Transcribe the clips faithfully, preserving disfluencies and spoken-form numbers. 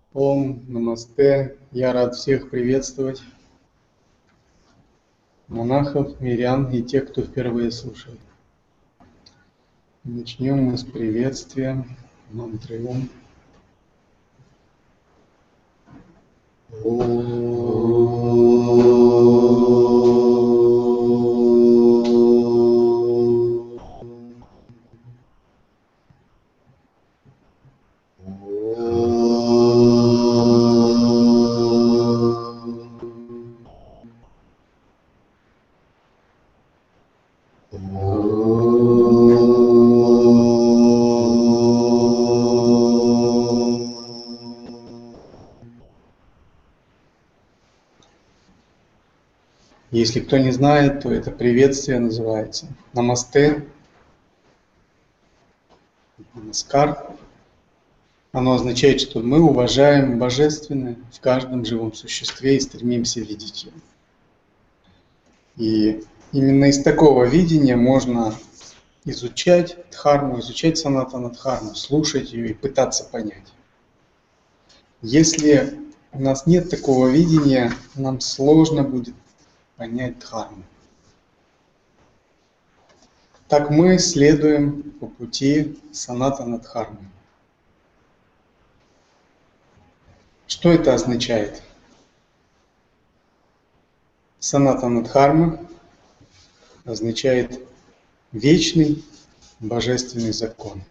Ом, намасте. Я рад всех приветствовать. Монахов, мирян и тех, кто впервые слушает. Начнем мы с приветствия мантры Ом. Если кто не знает, то это приветствие называется намасте, намаскар. Оно означает, что мы уважаем божественное в каждом живом существе и стремимся видеть его. И именно из такого видения можно изучать дхарму, изучать санатана дхарму, слушать ее и пытаться понять. Если у нас нет такого видения, нам сложно будет понять дхарму. Так мы следуем по пути санатана дхармы. Что это означает? Санатана дхарма означает вечный божественный закон.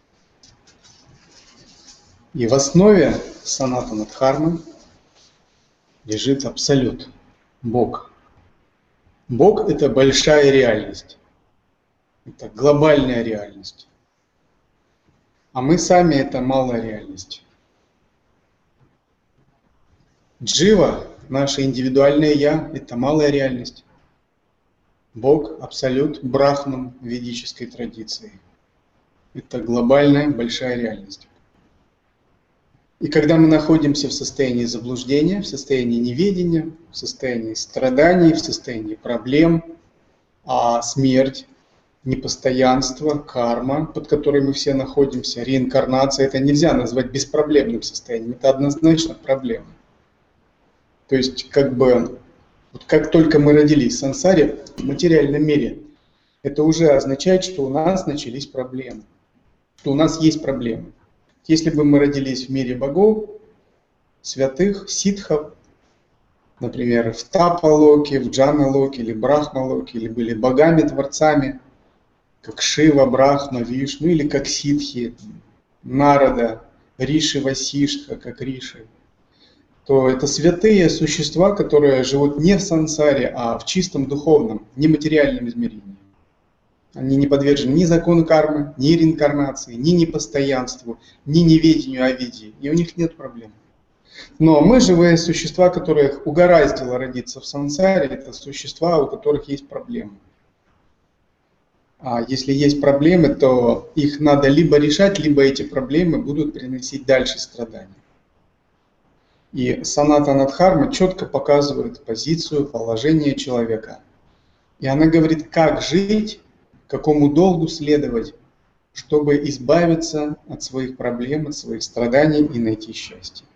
И в основе санатана дхармы лежит абсолют, Бог. Бог – это большая реальность, это глобальная реальность. А мы сами – это малая реальность. Джива, наше индивидуальное «я» – это малая реальность. Бог, абсолют, брахман в ведической традиции – это глобальная большая реальность. И когда мы находимся в состоянии заблуждения, в состоянии неведения, в состоянии страданий, в состоянии проблем, а смерть, непостоянство, карма, под которой мы все находимся, реинкарнация – это нельзя назвать беспроблемным состоянием, это однозначно проблема. То есть, как бы, вот как только мы родились в сансаре, в материальном мире, это уже означает, что у нас начались проблемы, что у нас есть проблемы. Если бы мы родились в мире богов, святых, ситхов, например, в Тапа-локе, в Джана-локе или Брахма-локе, или были богами-творцами, как Шива, Брахма, Вишну, или как ситхи, Нарада, Риши, Васиштха, как Риши, то это святые существа, которые живут не в сансаре, а в чистом духовном, нематериальном измерении. Они не подвержены ни закону кармы, ни реинкарнации, ни непостоянству, ни неведению о виде, и у них нет проблем. Но мы, живые существа, которых угораздило родиться в сансаре, это существа, у которых есть проблемы. А если есть проблемы, то их надо либо решать, либо эти проблемы будут приносить дальше страдания. И санатана дхарма четко показывает позицию, положение человека. И она говорит, как жить, какому долгу следовать, чтобы избавиться от своих проблем, от своих страданий и найти счастье.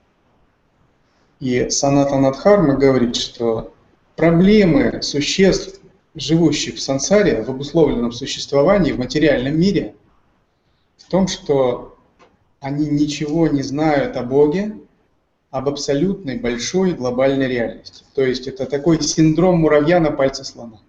И санатана дхарма говорит, что проблемы существ, живущих в сансаре, в обусловленном существовании, в материальном мире, в том, что они ничего не знают о Боге, об абсолютной большой глобальной реальности. То есть это такой синдром муравья на пальце слона.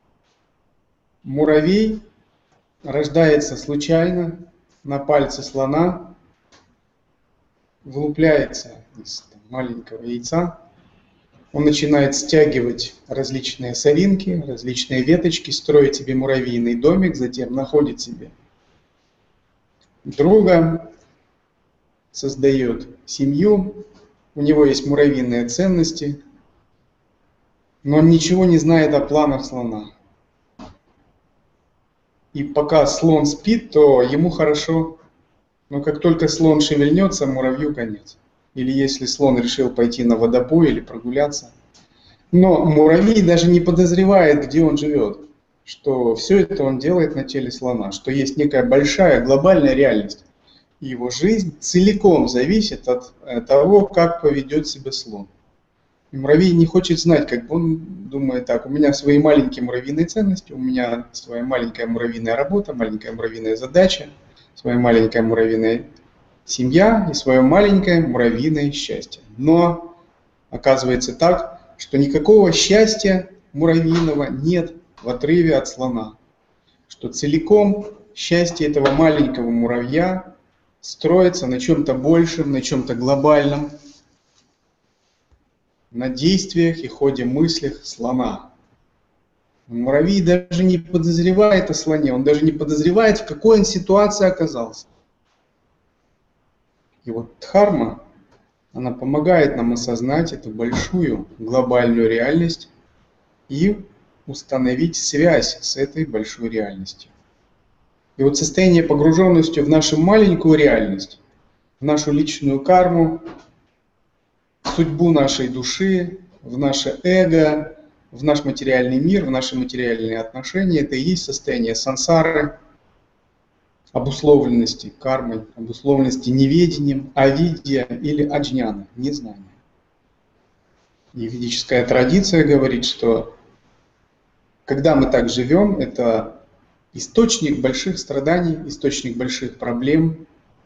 Муравей рождается случайно на пальце слона, вылупляется из маленького яйца, он начинает стягивать различные соринки, различные веточки, строит себе муравьиный домик, затем находит себе друга, создает семью, у него есть муравьиные ценности, но он ничего не знает о планах слона. И пока слон спит, то ему хорошо, но как только слон шевельнется, муравью конец. Или если слон решил пойти на водопой или прогуляться. Но муравей даже не подозревает, где он живет, что все это он делает на теле слона, что есть некая большая глобальная реальность, И его жизнь целиком зависит от того, как поведет себя слон. И муравей не хочет знать, как бы он думает так: у меня свои маленькие муравьиные ценности, у меня своя маленькая муравьиная работа, маленькая муравьиная задача, своя маленькая муравьиная семья и свое маленькое муравьиное счастье. Но оказывается так, что никакого счастья муравьиного нет в отрыве от слона. Что целиком счастье этого маленького муравья строится на чем-то большем, на чем-то глобальном, на действиях и ходе мыслях слона. Муравей даже не подозревает о слоне, он даже не подозревает, в какой он ситуации оказался. И вот дхарма, она помогает нам осознать эту большую глобальную реальность и установить связь с этой большой реальностью. И вот состояние погруженности в нашу маленькую реальность, в нашу личную карму, в судьбу нашей души, в наше эго, в наш материальный мир, в наши материальные отношения, это и есть состояние сансары, обусловленности кармой, обусловленности неведением, авидья или аджняна, незнания. И ведическая традиция говорит, что когда мы так живем, это источник больших страданий, источник больших проблем.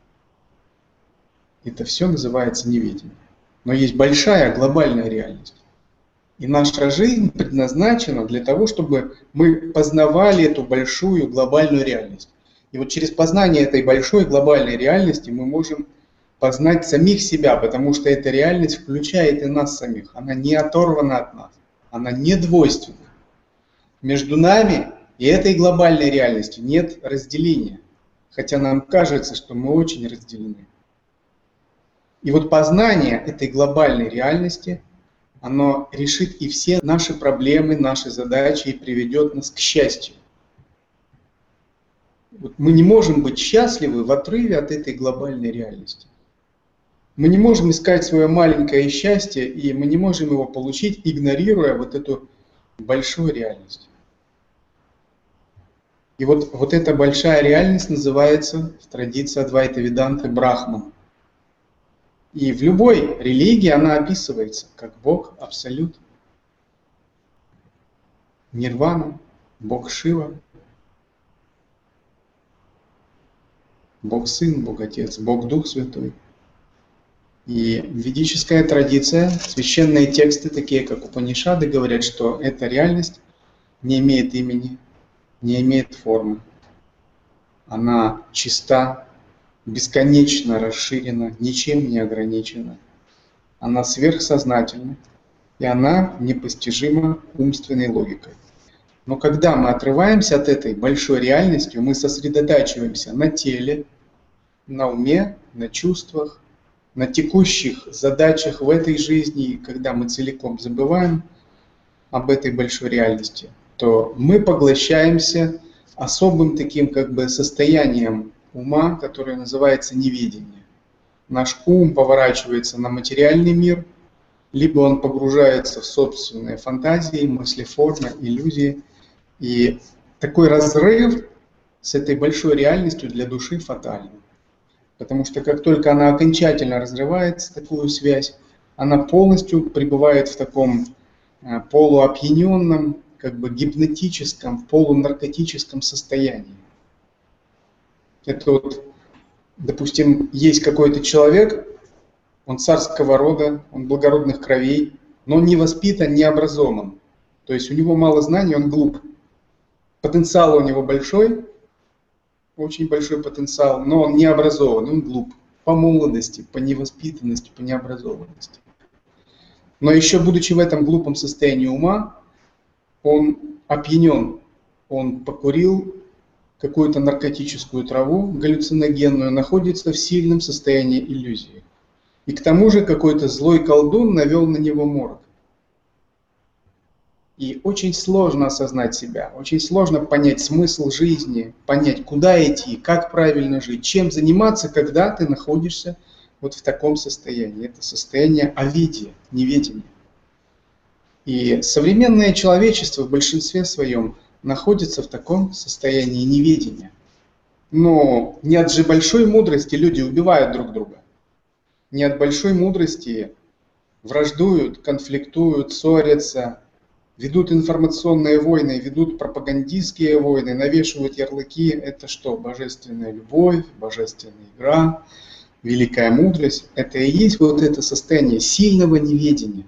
Это все называется неведением. Но есть большая глобальная реальность. И наша жизнь предназначена для того, чтобы мы познавали эту большую глобальную реальность. И вот через познание этой большой глобальной реальности мы можем познать самих себя, потому что эта реальность включает и нас самих. Она не оторвана от нас, она не двойственна. Между нами и этой глобальной реальностью нет разделения, хотя нам кажется, что мы очень разделены. И вот познание этой глобальной реальности, оно решит и все наши проблемы, наши задачи и приведет нас к счастью. Вот мы не можем быть счастливы в отрыве от этой глобальной реальности. Мы не можем искать свое маленькое счастье, и мы не можем его получить, игнорируя вот эту большую реальность. И вот, вот эта большая реальность называется в традиции Адвайта Веданты Брахман. И в любой религии она описывается как Бог Абсолют. Нирвана, Бог Шива, Бог Сын, Бог Отец, Бог Дух Святой. И ведическая традиция, священные тексты, такие как Упанишады, говорят, что эта реальность не имеет имени, не имеет формы. Она чиста, бесконечно расширена, ничем не ограничена. Она сверхсознательна, и она непостижима умственной логикой. Но когда мы отрываемся от этой большой реальности, мы сосредотачиваемся на теле, на уме, на чувствах, на текущих задачах в этой жизни, и когда мы целиком забываем об этой большой реальности, то мы поглощаемся особым таким как бы состоянием ума, которое называется неведение. Наш ум поворачивается на материальный мир, либо он погружается в собственные фантазии, мысли, формы, иллюзии. И такой разрыв с этой большой реальностью для души фатален. Потому что как только она окончательно разрывает такую связь, она полностью пребывает в таком полуопьяненном, как бы гипнотическом, полунаркотическом состоянии. Это вот, допустим, есть какой-то человек, он царского рода, он благородных кровей, но он не воспитан, не образован. То есть у него мало знаний, он глуп. Потенциал у него большой, очень большой потенциал, но он не образован, он глуп по молодости, по невоспитанности, по необразованности. Но еще будучи в этом глупом состоянии ума, он опьянен, он покурил какую-то наркотическую траву галлюциногенную, находится в сильном состоянии иллюзии. И к тому же какой-то злой колдун навел на него морок. И очень сложно осознать себя, очень сложно понять смысл жизни, понять, куда идти, как правильно жить, чем заниматься, когда ты находишься вот в таком состоянии. Это состояние авидья, неведения. И современное человечество в большинстве своем находится в таком состоянии неведения. Но не от же большой мудрости люди убивают друг друга. Не от большой мудрости враждуют, конфликтуют, ссорятся, ведут информационные войны, ведут пропагандистские войны, навешивают ярлыки. Это что? Божественная любовь, божественная игра, великая мудрость. Это и есть вот это состояние сильного неведения.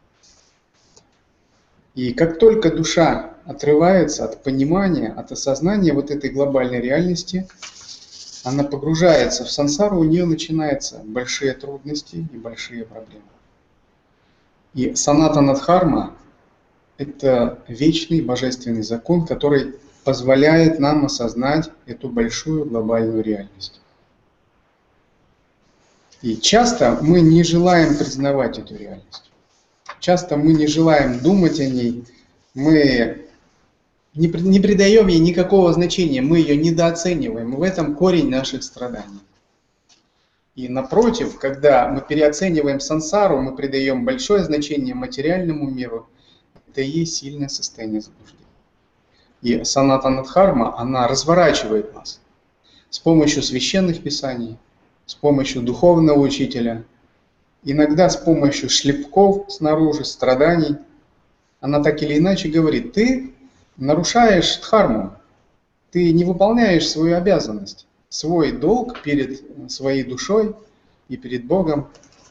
И как только душа отрывается от понимания, от осознания вот этой глобальной реальности, она погружается в сансару, у нее начинаются большие трудности и большие проблемы. И санатана дхарма – это вечный божественный закон, который позволяет нам осознать эту большую глобальную реальность. И часто мы не желаем признавать эту реальность. Часто мы не желаем думать о ней, мы не, не придаем ей никакого значения, мы ее недооцениваем. В этом корень наших страданий. И напротив, когда мы переоцениваем сансару, мы придаем большое значение материальному миру, это и есть сильное состояние заблуждения. И санатана дхарма, она разворачивает нас с помощью священных писаний, с помощью духовного учителя, иногда с помощью шлепков снаружи, страданий. Она так или иначе говорит: ты нарушаешь дхарму, ты не выполняешь свою обязанность, свой долг перед своей душой и перед Богом.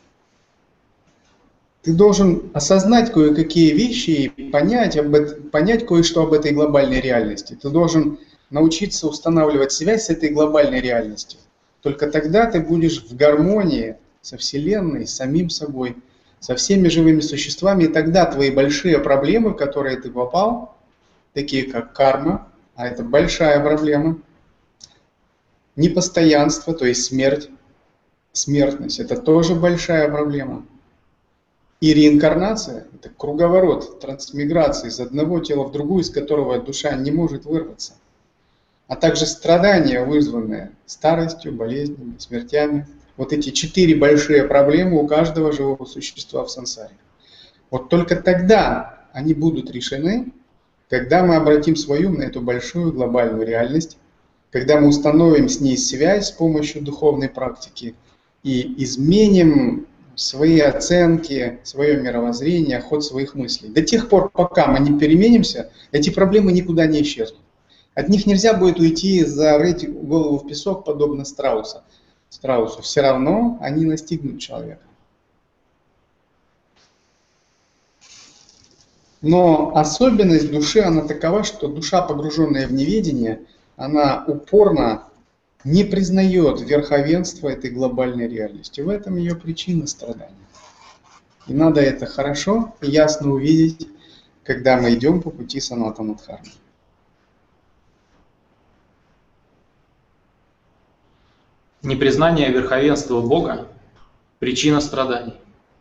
Ты должен осознать кое-какие вещи и понять, об это, понять кое-что об этой глобальной реальности. Ты должен научиться устанавливать связь с этой глобальной реальностью. Только тогда ты будешь в гармонии со Вселенной, с самим собой, со всеми живыми существами, и тогда твои большие проблемы, в которые ты попал, такие как карма, а это большая проблема, непостоянство, то есть смерть, смертность, это тоже большая проблема. И реинкарнация – это круговорот, трансмиграция из одного тела в другую, из которого душа не может вырваться. А также страдания, вызванные старостью, болезнями, смертями. Вот эти четыре большие проблемы у каждого живого существа в сансаре. Вот только тогда они будут решены, когда мы обратим свой ум на эту большую глобальную реальность, когда мы установим с ней связь с помощью духовной практики и изменим свои оценки, свое мировоззрение, ход своих мыслей. До тех пор, пока мы не переменимся, эти проблемы никуда не исчезнут. От них нельзя будет уйти, зарыть голову в песок, подобно страуса. страусу. Все равно они настигнут человека. Но особенность души, она такова, что душа, погруженная в неведение, она упорно не признает верховенства этой глобальной реальности. В этом ее причина страдания. И надо это хорошо и ясно увидеть, когда мы идем по пути санатана дхармы. Непризнание верховенства Бога – причина страданий.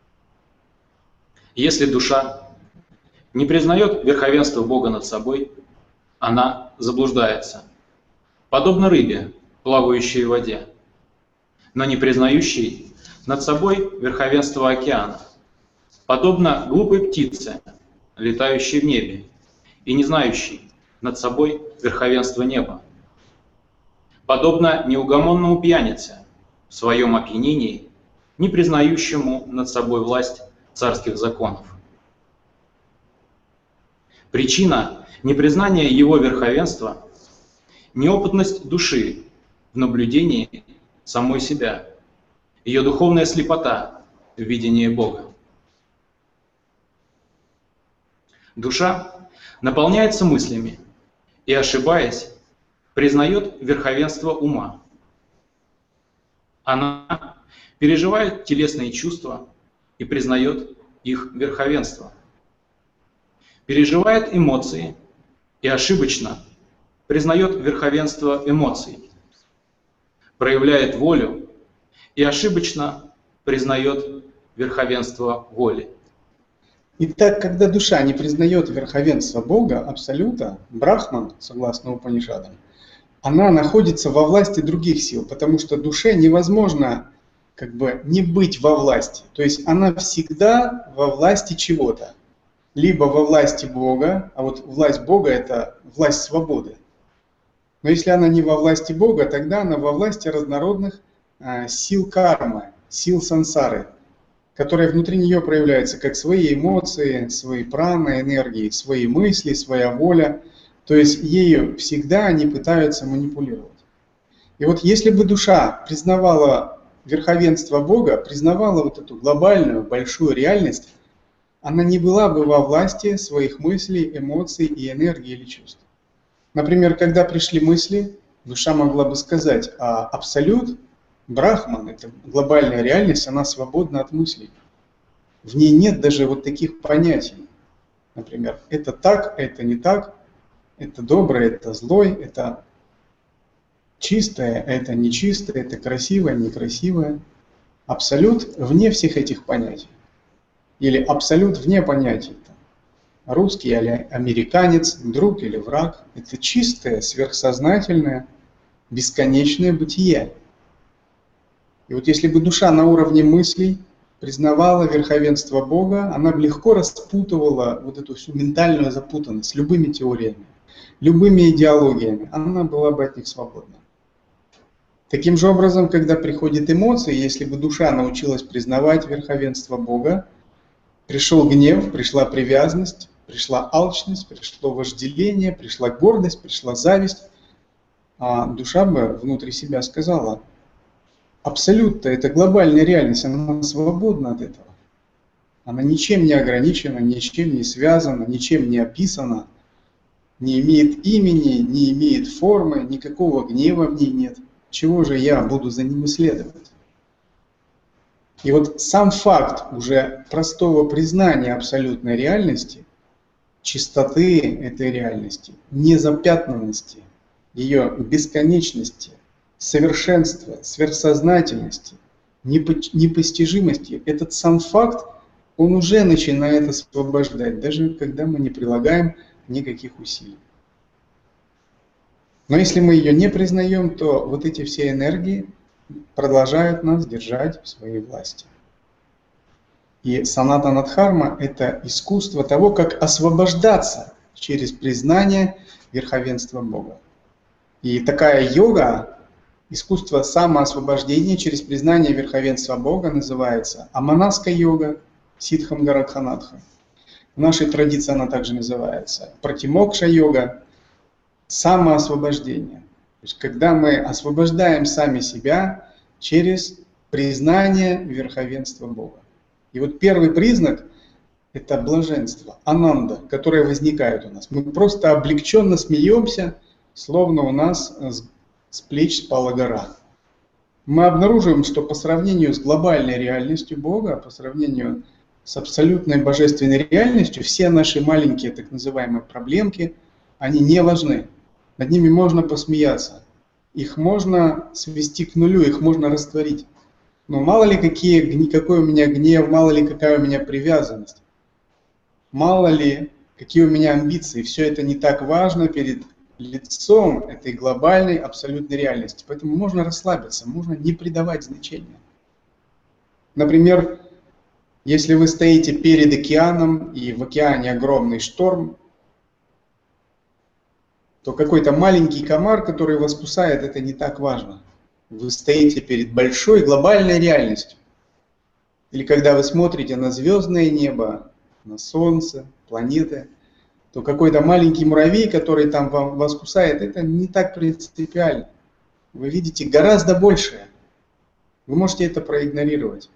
Если душа не признает верховенство Бога над собой, она заблуждается, подобно рыбе, плавающей в воде, но не признающей над собой верховенство океана, подобно глупой птице, летающей в небе, и не знающей над собой верховенство неба, подобно неугомонному пьянице в своем опьянении, не признающему над собой власть царских законов. Причина непризнания его верховенства – неопытность души в наблюдении самой себя, ее духовная слепота в видении Бога. Душа наполняется мыслями и, ошибаясь, признает верховенство ума. Она переживает телесные чувства и признает их верховенство. Переживает эмоции и ошибочно признает верховенство эмоций. Проявляет волю и ошибочно признает верховенство воли. Итак, когда душа не признает верховенство Бога, Абсолюта, Брахман, согласно Упанишадам, она находится во власти других сил, потому что душе невозможно как бы не быть во власти. То есть она всегда во власти чего-то. Либо во власти Бога, а вот власть Бога – это власть свободы. Но если она не во власти Бога, тогда она во власти разнородных а, сил кармы, сил сансары, которые внутри нее проявляются как свои эмоции, свои праны, энергии, свои мысли, своя воля. То есть ею всегда они пытаются манипулировать. И вот если бы душа признавала верховенство Бога, признавала вот эту глобальную, большую реальность, она не была бы во власти своих мыслей, эмоций и энергии или чувств. Например, когда пришли мысли, душа могла бы сказать, а абсолют, Брахман, это глобальная реальность, она свободна от мыслей. В ней нет даже вот таких понятий. Например, это так, это не так, это доброе, это злой, это чистое, это нечистое, это красивое, некрасивое. Абсолют вне всех этих понятий. Или абсолют вне понятий. Русский или американец, друг или враг. Это чистое, сверхсознательное, бесконечное бытие. И вот если бы душа на уровне мыслей признавала верховенство Бога, она бы легко распутывала вот эту всю ментальную запутанность любыми теориями, любыми идеологиями. Она была бы от них свободна. Таким же образом, когда приходят эмоции, если бы душа научилась признавать верховенство Бога, пришел гнев, пришла привязанность, пришла алчность, пришло вожделение, пришла гордость, пришла зависть, а душа бы внутри себя сказала, абсолют-то это глобальная реальность, она свободна от этого. Она ничем не ограничена, ничем не связана, ничем не описана, не имеет имени, не имеет формы, никакого гнева в ней нет. Чего же я буду за ним исследовать? И вот сам факт уже простого признания абсолютной реальности, чистоты этой реальности, незапятнанности, ее бесконечности, совершенства, сверхсознательности, непостижимости, этот сам факт, он уже начинает освобождать, даже когда мы не прилагаем никаких усилий. Но если мы ее не признаем, то вот эти все энергии продолжают нас держать в своей власти. И санатана дхарма – это искусство того, как освобождаться через признание верховенства Бога. И такая йога, искусство самоосвобождения через признание верховенства Бога называется аманаска йога, ситхам гаракханатха. В нашей традиции она также называется пратимокша йога, самоосвобождение. То есть когда мы освобождаем сами себя через признание верховенства Бога. И вот первый признак – это блаженство, ананда, которое возникает у нас. Мы просто облегченно смеемся, словно у нас с плеч спала гора. Мы обнаруживаем, что по сравнению с глобальной реальностью Бога, по сравнению с абсолютной божественной реальностью, все наши маленькие так называемые проблемки, они не важны. Над ними можно посмеяться. Их можно свести к нулю, их можно растворить. Но мало ли какие, какой у меня гнев, мало ли какая у меня привязанность. Мало ли какие у меня амбиции. Все это не так важно перед лицом этой глобальной абсолютной реальности. Поэтому можно расслабиться, можно не придавать значения. Например, если вы стоите перед океаном, и в океане огромный шторм, то какой-то маленький комар, который вас кусает, это не так важно. Вы стоите перед большой глобальной реальностью. Или когда вы смотрите на звездное небо, на Солнце, планеты, то какой-то маленький муравей, который там вам, вас кусает, это не так принципиально. Вы видите гораздо большее. Вы можете это проигнорировать.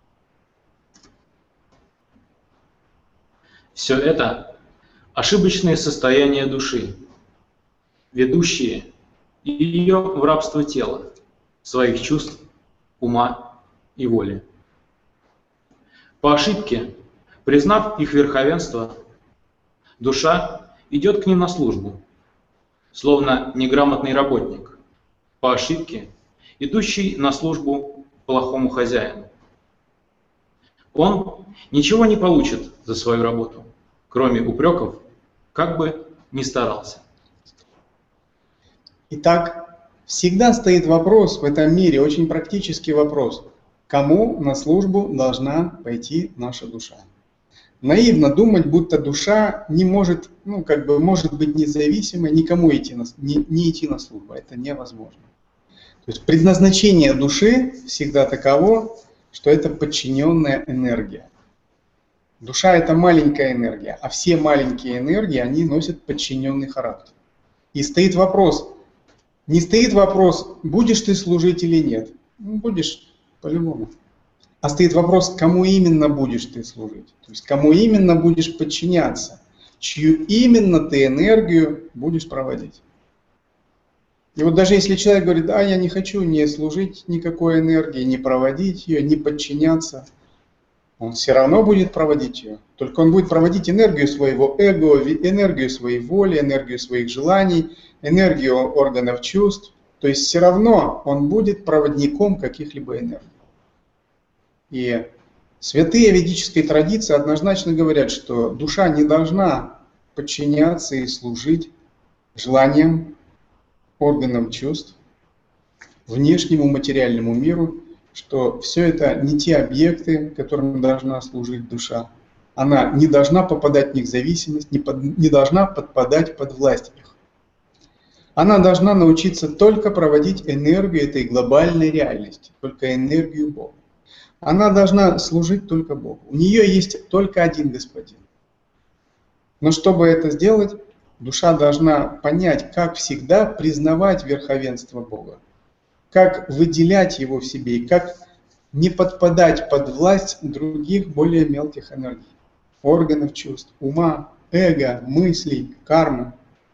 Все это ошибочные состояния души, ведущие ее в рабство тела, своих чувств, ума и воли. По ошибке, признав их верховенство, душа идет к ним на службу, словно неграмотный работник, по ошибке, идущий на службу плохому хозяину. Он ничего не получит за свою работу, кроме упреков, как бы ни старался. Итак, всегда стоит вопрос в этом мире, очень практический вопрос. Кому на службу должна пойти наша душа? наивно думать, будто душа не может, ну, как бы, может быть независимой, никому идти на, не, не идти на службу. Это невозможно. То есть предназначение души всегда таково, что это подчиненная энергия. Душа – это маленькая энергия, а все маленькие энергии, они носят подчиненный характер. И стоит вопрос, не стоит вопрос, будешь ты служить или нет. Ну, будешь по-любому. А стоит вопрос, кому именно будешь ты служить. То есть кому именно будешь подчиняться, чью именно ты энергию будешь проводить. И вот даже если человек говорит, а я не хочу не служить никакой энергии, не проводить ее, не подчиняться, он все равно будет проводить ее. Только он будет проводить энергию своего эго, энергию своей воли, энергию своих желаний, энергию органов чувств. То есть все равно он будет проводником каких-либо энергий. И святые ведической традиции однозначно говорят, что душа не должна подчиняться и служить желаниям, органам чувств, внешнему материальному миру, что все это не те объекты, которым должна служить душа. Она не должна попадать в них в зависимость, не, под, не должна подпадать под власть их. Она должна научиться только проводить энергию этой глобальной реальности, только энергию Бога. Она должна служить только Богу. У нее есть только один господин. Но чтобы это сделать, душа должна понять, как всегда признавать верховенство Бога, как выделять его в себе и как не подпадать под власть других более мелких энергий, органов чувств, ума, эго, мыслей, кармы.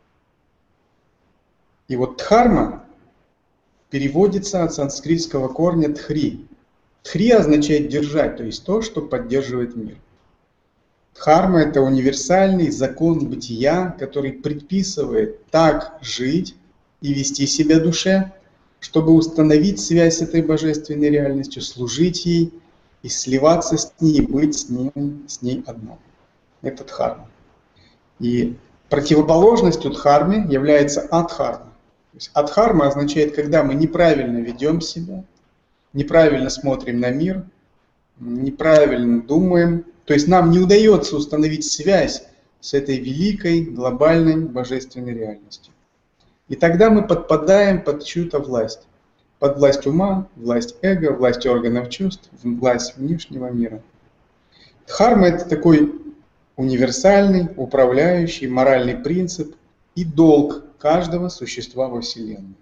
И вот дхарма переводится от санскритского корня тхри. Тхри означает держать, то есть то, что поддерживает мир. Дхарма – это универсальный закон бытия, который предписывает так жить и вести себя душе, чтобы установить связь с этой божественной реальностью, служить ей и сливаться с ней, и быть с ней, с ней одно. Это дхарма. И противоположностью дхарме является адхарма. То есть адхарма означает, когда мы неправильно ведем себя, неправильно смотрим на мир, неправильно думаем. То есть нам не удается установить связь с этой великой, глобальной, божественной реальностью. И тогда мы подпадаем под чью-то власть. Под власть ума, власть эго, власть органов чувств, власть внешнего мира. Дхарма – это такой универсальный, управляющий, моральный принцип и долг каждого существа во Вселенной.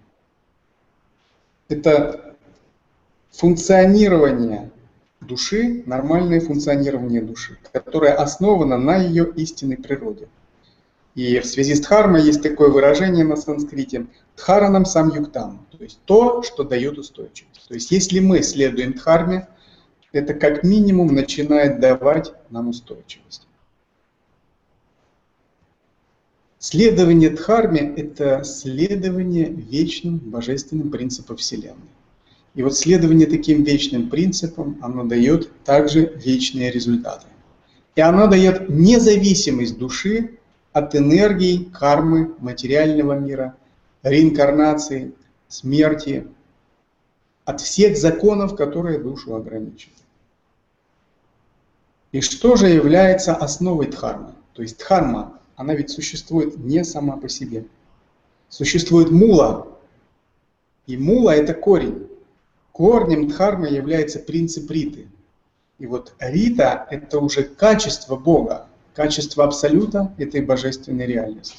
Это функционирование души, нормальное функционирование души, которое основано на ее истинной природе. И в связи с дхармой есть такое выражение на санскрите «дхаранам самюктам», то есть то, что дает устойчивость. То есть если мы следуем дхарме, это как минимум начинает давать нам устойчивость. Следование дхарме – это следование вечным божественным принципам Вселенной. И вот следование таким вечным принципам, оно дает также вечные результаты. И оно дает независимость души от энергий, кармы, материального мира, реинкарнации, смерти, от всех законов, которые душу ограничивают. И что же является основой дхармы? То есть дхарма, она ведь существует не сама по себе. Существует мула. И мула – это корень. Корнем дхармы является принцип риты. И вот рита – это уже качество Бога, качество абсолюта этой божественной реальности.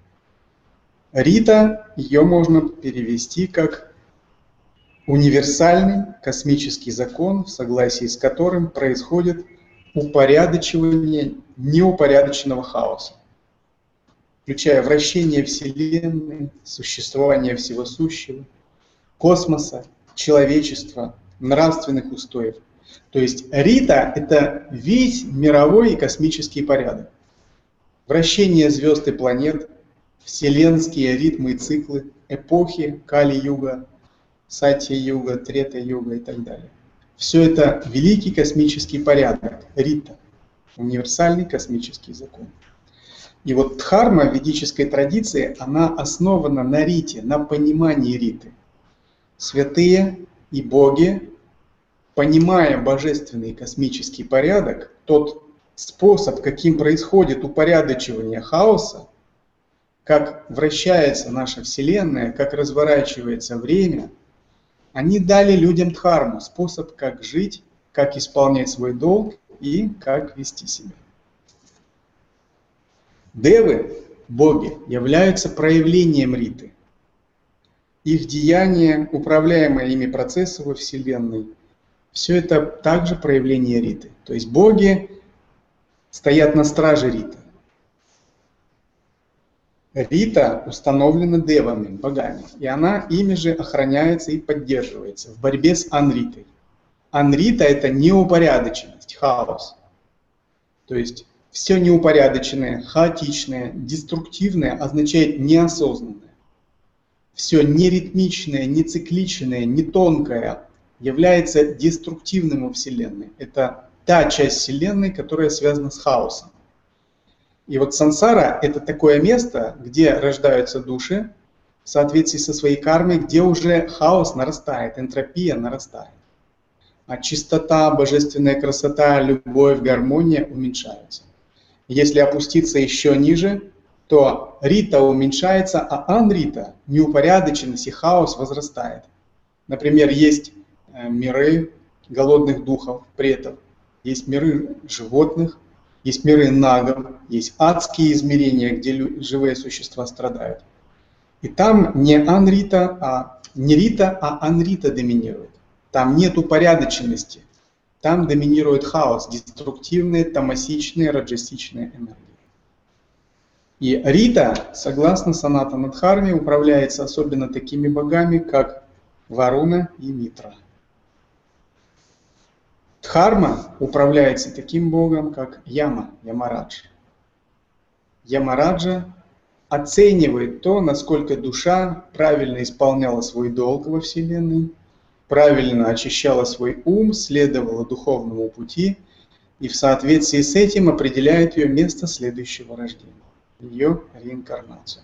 Рита, ее можно перевести как универсальный космический закон, в согласии с которым происходит упорядочивание неупорядоченного хаоса, включая вращение Вселенной, существование всего сущего, космоса, человечества, нравственных устоев. То есть рита – это весь мировой и космический порядок. Вращение звезд и планет, вселенские ритмы и циклы, эпохи Кали-юга, Сатья-юга, Трета-юга и так далее. Все это великий космический порядок, рита, универсальный космический закон. И вот дхарма в ведической традиции, она основана на рите, на понимании риты. Святые и боги, понимая божественный космический порядок, тот способ, каким происходит упорядочивание хаоса, как вращается наша Вселенная, как разворачивается время, они дали людям дхарму, способ, как жить, как исполнять свой долг и как вести себя. Девы, боги, являются проявлением риты. Их деяния, управляемые ими процессы во Вселенной, все это также проявление риты. То есть боги стоят на страже риты. Рита установлена девами, богами, и она ими же охраняется и поддерживается в борьбе с анритой. Анрита – это неупорядоченность, хаос. То есть все неупорядоченное, хаотичное, деструктивное означает неосознанное. Все неритмичное, не цикличное, не тонкое является деструктивным во Вселенной. Это та часть Вселенной, которая связана с хаосом. И вот сансара – это такое место, где рождаются души в соответствии со своей кармой, где уже хаос нарастает, энтропия нарастает. А чистота, божественная красота, любовь, гармония уменьшаются. Если опуститься еще ниже, то рита уменьшается, а анрита, неупорядоченность и хаос возрастает. Например, есть миры голодных духов, претов, есть миры животных, есть миры нагов, есть адские измерения, где живые существа страдают. И там не анрита, а не рита, а анрита доминирует. Там нет упорядоченности, там доминирует хаос, деструктивные, тамасичные, раджасичные энергии. И рита, согласно Санатана Дхарме, управляется особенно такими богами, как Варуна и Митра. Дхарма управляется таким богом, как Яма, Ямарадж. Ямараджа оценивает то, насколько душа правильно исполняла свой долг во Вселенной, правильно очищала свой ум, следовала духовному пути и в соответствии с этим определяет ее место следующего рождения, ее реинкарнацию.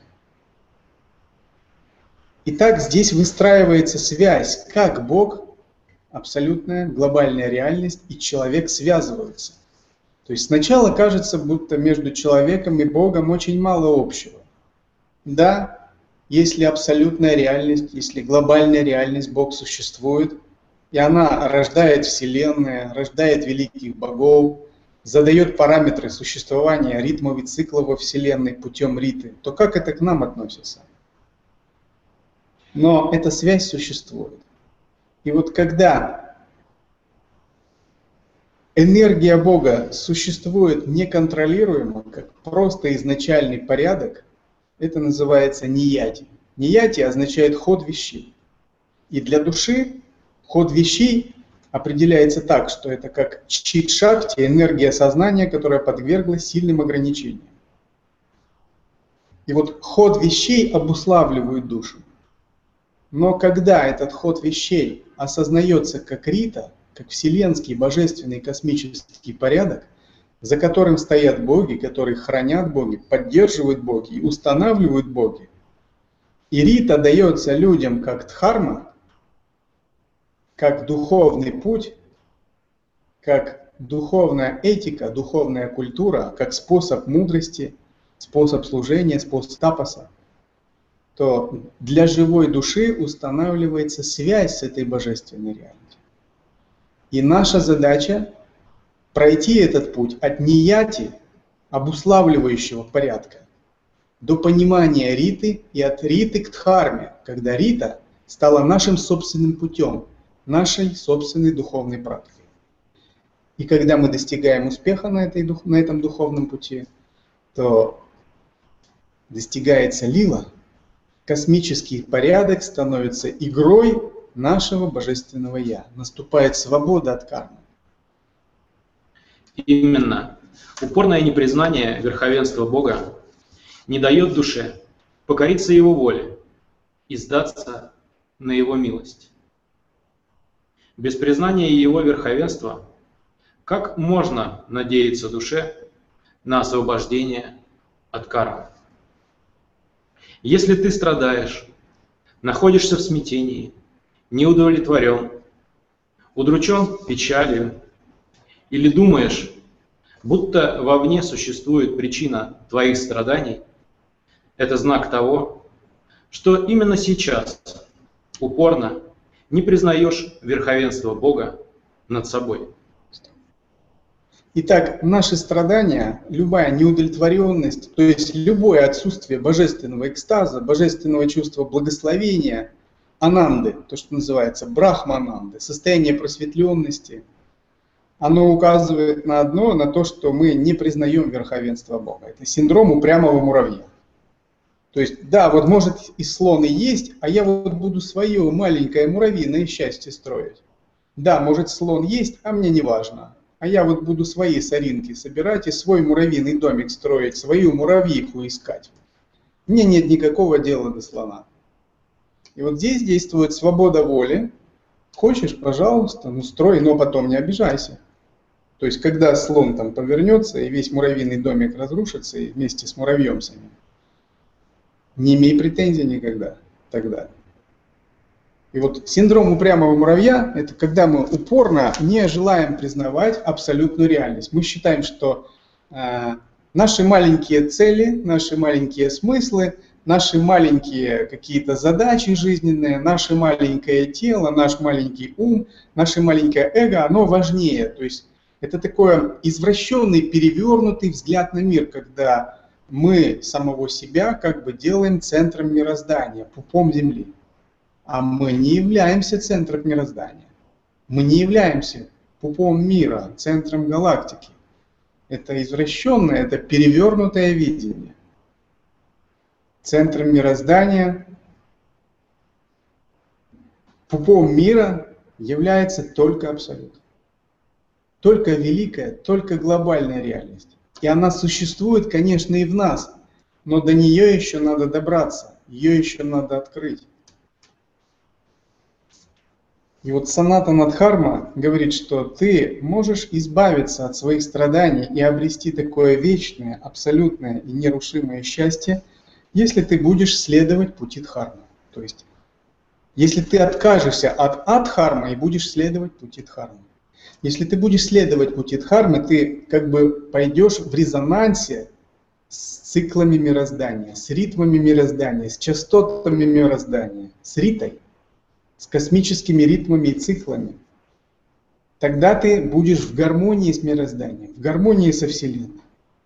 Итак, здесь выстраивается связь, как Бог, абсолютная глобальная реальность и человек связываются. То есть сначала кажется, будто между человеком и Богом очень мало общего. Да, если абсолютная реальность, если глобальная реальность, Бог существует, и она рождает Вселенную, рождает великих богов, задает параметры существования ритмов и циклов во Вселенной путем риты, то как это к нам относится? Но эта связь существует. И вот когда энергия Бога существует неконтролируемо, как просто изначальный порядок, это называется нияти. Нияти означает ход вещей. И для души ход вещей определяется так, что это как чит-шакти, энергия сознания, которая подверглась сильным ограничениям. И вот ход вещей обуславливает душу. Но когда этот ход вещей осознается как рита, как вселенский, божественный, космический порядок, за которым стоят боги, которые хранят боги, поддерживают боги и устанавливают боги, и рита дается людям как дхарма, как духовный путь, как духовная этика, духовная культура, как способ мудрости, способ служения, способ тапаса, то для живой души устанавливается связь с этой божественной реальностью. И наша задача пройти этот путь от нияти, обуславливающего порядка, до понимания риты и от риты к дхарме, когда рита стала нашим собственным путем, нашей собственной духовной практикой. И когда мы достигаем успеха на, этой, на этом духовном пути, то достигается лила, космический порядок становится игрой нашего божественного Я. Наступает свобода от кармы. Именно. Упорное непризнание верховенства Бога не дает душе покориться Его воле и сдаться на Его милость. Без признания Его верховенства как можно надеяться душе на освобождение от кармы? Если ты страдаешь, находишься в смятении, неудовлетворен, удручен печалью, или думаешь, Будто вовне существует причина твоих страданий, это знак того, что именно сейчас упорно не признаешь верховенство Бога над собой. Итак, наши страдания, любая неудовлетворенность, то есть любое отсутствие божественного экстаза, божественного чувства благословения, ананды, то, что называется брахмананды, состояние просветленности, оно указывает на одно, на то, что мы не признаем верховенство Бога. Это синдром упрямого муравья. То есть, да, вот может и слон и есть, а я вот буду свое маленькое муравьиное счастье строить. Да, может слон есть, а мне не важно. А я вот буду свои соринки собирать и свой муравьиный домик строить, свою муравьиху искать. Мне нет никакого дела до слона. И вот здесь действует свобода воли. Хочешь, пожалуйста, ну строй, но потом не обижайся. То есть, когда слон там повернется и весь муравьиный домик разрушится и вместе с муравьем самим, не имей претензий никогда тогда. И вот синдром упрямого муравья – это когда мы упорно не желаем признавать абсолютную реальность. Мы считаем, что э, наши маленькие цели, наши маленькие смыслы, наши маленькие какие-то задачи жизненные, наше маленькое тело, наш маленький ум, наше маленькое эго, оно важнее. То есть это такой извращенный, перевернутый взгляд на мир, когда мы самого себя как бы делаем центром мироздания, пупом Земли. А мы не являемся центром мироздания. Мы не являемся пупом мира, центром галактики. Это извращенное, это перевернутое видение. Центром мироздания, пупом мира является только Абсолют. Только великая, только глобальная реальность. И она существует, конечно, и в нас, но до нее еще надо добраться, ее еще надо открыть. И вот Санатана Дхарма говорит, что ты можешь избавиться от своих страданий и обрести такое вечное, абсолютное и нерушимое счастье, если ты будешь следовать пути Дхармы. То есть, если ты откажешься от адхармы и будешь следовать пути Дхармы. Если ты будешь следовать пути Дхармы, ты как бы пойдешь в резонансе с циклами мироздания, с ритмами мироздания, с частотами мироздания, с ритой, с космическими ритмами и циклами. Тогда ты будешь в гармонии с мирозданием, в гармонии со Вселенной.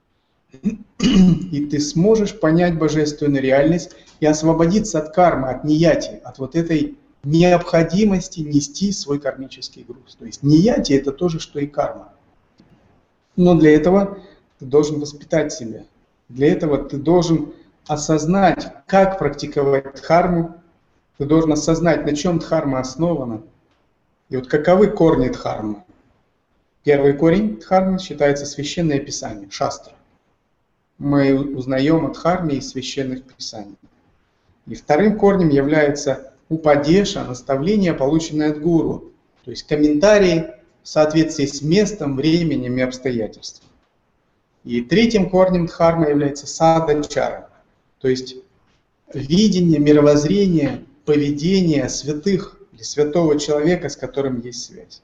И ты сможешь понять божественную реальность и освободиться от кармы, от нияти, от вот этой необходимости нести свой кармический груз. То есть нияти — это то же, что и карма. Но для этого ты должен воспитать себя. Для этого ты должен осознать, как практиковать дхарму. Ты должен осознать, на чем дхарма основана. И вот каковы корни дхармы. Первый корень дхармы считается священное писание, шастра. Мы узнаем о дхарме из священных писаний. И вторым корнем является упадеша, наставление, полученное от гуру. То есть комментарии в соответствии с местом, временем и обстоятельствами. И третьим корнем дхармы является садачара. То есть видение, мировоззрение, поведение святых или святого человека, с которым есть связь.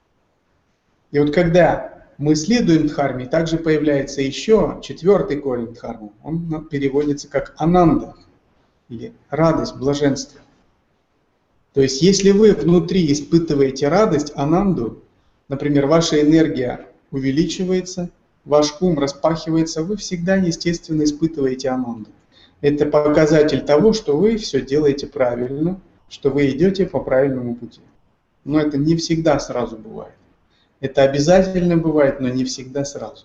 И вот когда мы следуем дхарме, также появляется еще четвертый корень дхармы. Он переводится как ананда, или радость, блаженство. То есть если вы внутри испытываете радость, ананду, например, ваша энергия увеличивается, ваш ум распахивается, вы всегда естественно испытываете ананду. Это показатель того, что вы все делаете правильно, что вы идете по правильному пути. Но это не всегда сразу бывает. Это обязательно бывает, но не всегда сразу.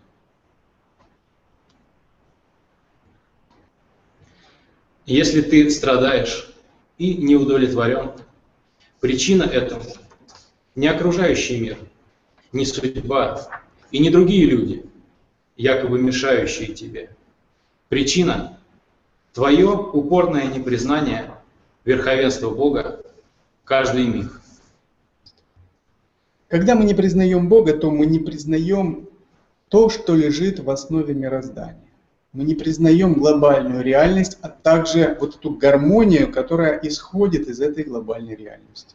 Если ты страдаешь и не удовлетворен, причина этому не окружающий мир, не судьба и не другие люди, якобы мешающие тебе. Причина – твое упорное непризнание верховенства Бога каждый миг. Когда мы не признаем Бога, то мы не признаем то, что лежит в основе мироздания. Мы не признаем глобальную реальность, а также вот эту гармонию, которая исходит из этой глобальной реальности.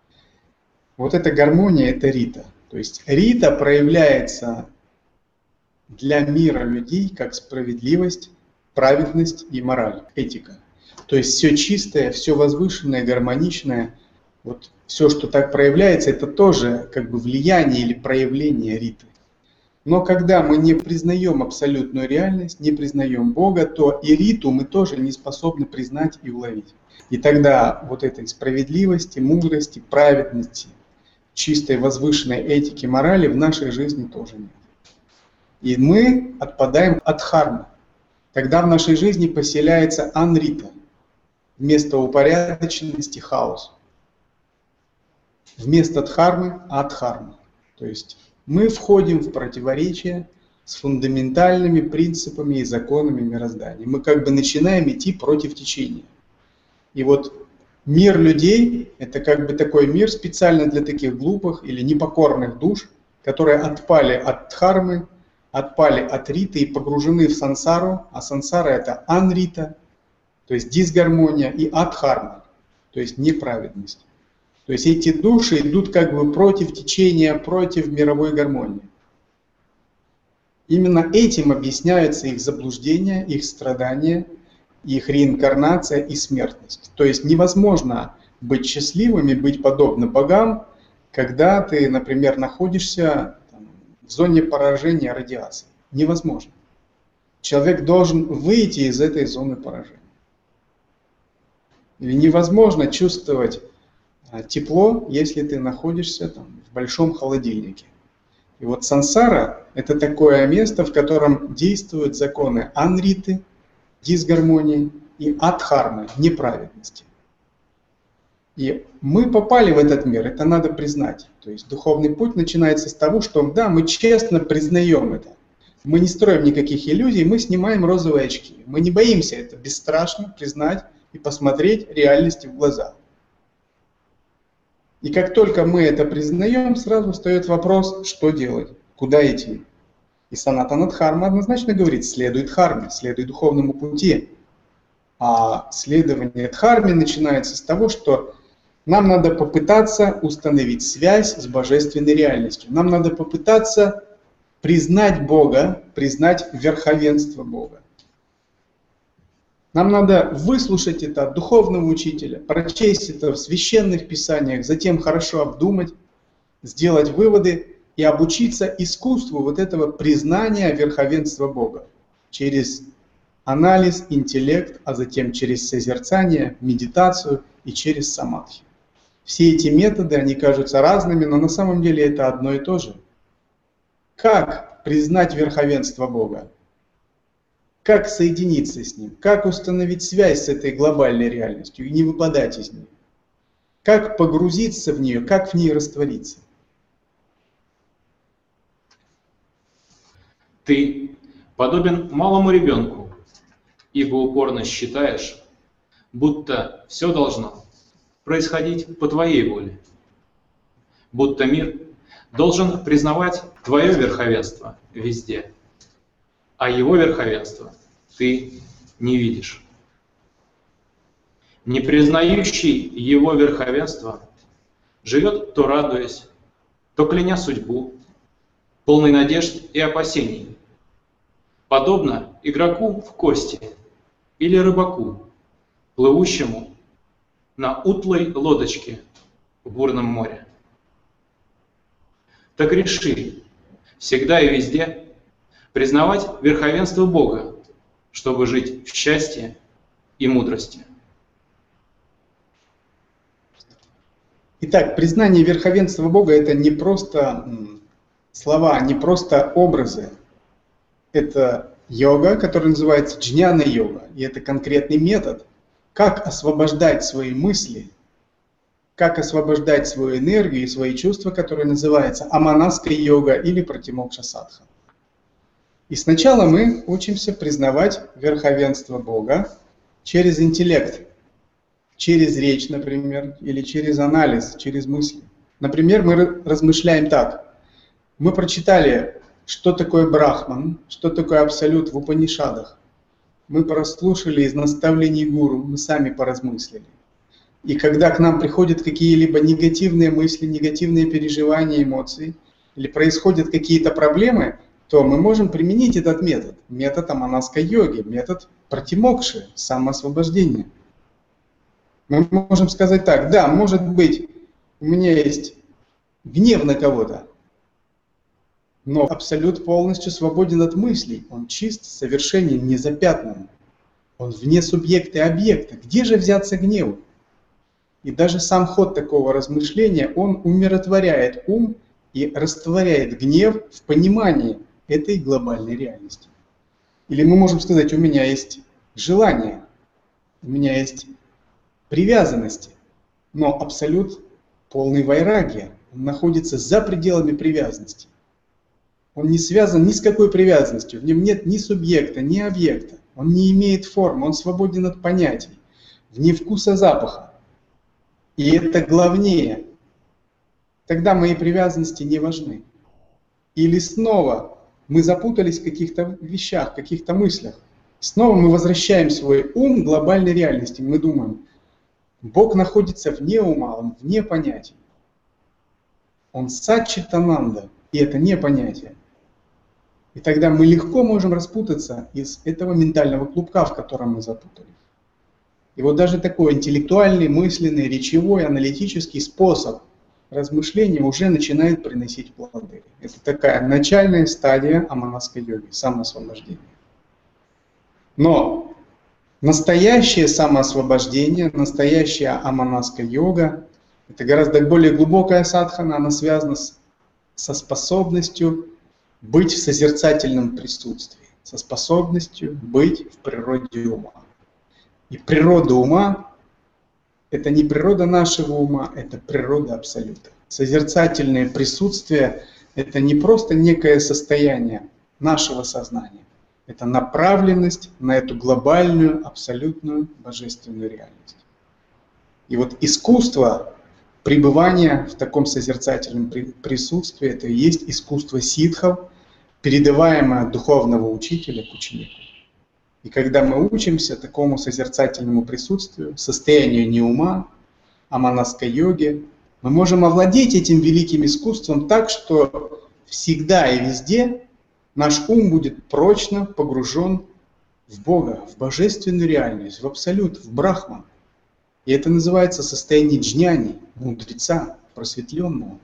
Вот эта гармония – это рита. То есть рита проявляется для мира людей как справедливость, праведность и мораль, этика. То есть все чистое, все возвышенное, гармоничное, вот все, что так проявляется, это тоже как бы влияние или проявление риты. Но когда мы не признаем абсолютную реальность, не признаем Бога, то и риту мы тоже не способны признать и уловить. И тогда вот этой справедливости, мудрости, праведности, чистой возвышенной этики, морали в нашей жизни тоже нет. И мы отпадаем от дхармы. Тогда в нашей жизни поселяется анрита, вместо упорядоченности хаос. Вместо дхармы адхарма. То есть мы входим в противоречие с фундаментальными принципами и законами мироздания. Мы как бы начинаем идти против течения. И вот мир людей – это как бы такой мир специально для таких глупых или непокорных душ, которые отпали от дхармы, отпали от риты и погружены в сансару, а сансара – это анрита, то есть дисгармония, и адхарма, то есть неправедность. То есть эти души идут как бы против течения, против мировой гармонии. Именно этим объясняются их заблуждения, их страдания, их реинкарнация и смертность. То есть невозможно быть счастливым и быть подобным богам, когда ты, например, находишься там, в зоне поражения радиации. Невозможно. Человек должен выйти из этой зоны поражения. Или невозможно чувствовать тепло, если ты находишься там, в большом холодильнике. И вот сансара – это такое место, в котором действуют законы анриты, дисгармонии и адхармы, неправедности. И мы попали в этот мир, это надо признать. То есть духовный путь начинается с того, что да, мы честно признаем это. Мы не строим никаких иллюзий, мы снимаем розовые очки. Мы не боимся это бесстрашно признать и посмотреть реальности в глаза. И как только мы это признаем, сразу встает вопрос, что делать, куда идти. И санатана дхарма однозначно говорит, следуй дхарме, следуй духовному пути. А следование дхарме начинается с того, что нам надо попытаться установить связь с божественной реальностью. Нам надо попытаться признать Бога, признать верховенство Бога. Нам надо выслушать это от духовного учителя, прочесть это в священных писаниях, затем хорошо обдумать, сделать выводы и обучиться искусству вот этого признания верховенства Бога через анализ, интеллект, а затем через созерцание, медитацию и через самадхи. Все эти методы, они кажутся разными, но на самом деле это одно и то же. Как признать верховенство Бога? Как соединиться с Ним? Как установить связь с этой глобальной реальностью и не выпадать из нее? Как погрузиться в нее, как в ней раствориться? Ты подобен малому ребенку, ибо упорно считаешь, будто все должно происходить по твоей воле, будто мир должен признавать твое верховенство везде, а его верховенство ты не видишь. Не признающий его верховенство живет то радуясь, то кляня судьбу, полный надежд и опасений, подобно игроку в кости или рыбаку, плывущему на утлой лодочке в бурном море. Так реши всегда и везде признавать верховенство Бога, чтобы жить в счастье и мудрости. Итак, признание верховенства Бога – это не просто слова, не просто образы. Это йога, которая называется джняна-йога, и это конкретный метод, как освобождать свои мысли, как освобождать свою энергию и свои чувства, которые называются аманаска йога или пратимокша садха. И сначала мы учимся признавать верховенство Бога через интеллект, через речь, например, или через анализ, через мысли. Например, мы размышляем так. Мы прочитали, что такое Брахман, что такое Абсолют в Упанишадах. Мы прослушали из наставлений гуру, мы сами поразмыслили. И когда к нам приходят какие-либо негативные мысли, негативные переживания, эмоции, или происходят какие-то проблемы, то мы можем применить этот метод, метод аманаской йоги, метод пратимокши, самоосвобождения. Мы можем сказать так: да, может быть, у меня есть гнев на кого-то, но абсолют полностью свободен от мыслей, он чист, совершенен, незапятнан, он вне субъекта и объекта. Где же взяться гневу? И даже сам ход такого размышления, он умиротворяет ум и растворяет гнев в понимании этой глобальной реальности. Или мы можем сказать: у меня есть желание, у меня есть привязанности, но абсолют полный вайрагия, он находится за пределами привязанности. Он не связан ни с какой привязанностью, в нем нет ни субъекта, ни объекта, он не имеет формы, он свободен от понятий, вне вкуса запаха. И это главнее. Тогда мои привязанности не важны. Или снова мы запутались в каких-то вещах, в каких-то мыслях. Снова мы возвращаем свой ум к глобальной реальности. Мы думаем: Бог находится вне ума, Он вне понятий. Он сатчитананда, и это не понятие. И тогда мы легко можем распутаться из этого ментального клубка, в котором мы запутались. И вот даже такой интеллектуальный, мысленный, речевой, аналитический способ размышления уже начинает приносить плоды. Это такая начальная стадия аманаской йоги, самоосвобождения. Но настоящее самоосвобождение, настоящая аманаска йога — это гораздо более глубокая садхана, она связана с, со способностью быть в созерцательном присутствии, со способностью быть в природе ума. И природа ума — это не природа нашего ума, это природа абсолюта. Созерцательное присутствие — это не просто некое состояние нашего сознания, это направленность на эту глобальную, абсолютную, божественную реальность. И вот искусство пребывания в таком созерцательном присутствии — это и есть искусство ситхов, передаваемое от духовного учителя к ученику. И когда мы учимся такому созерцательному присутствию, состоянию не ума, а аманаской йоге, мы можем овладеть этим великим искусством так, что всегда и везде наш ум будет прочно погружен в Бога, в божественную реальность, в абсолют, в брахман. И это называется состояние джняни, мудреца, просветленного.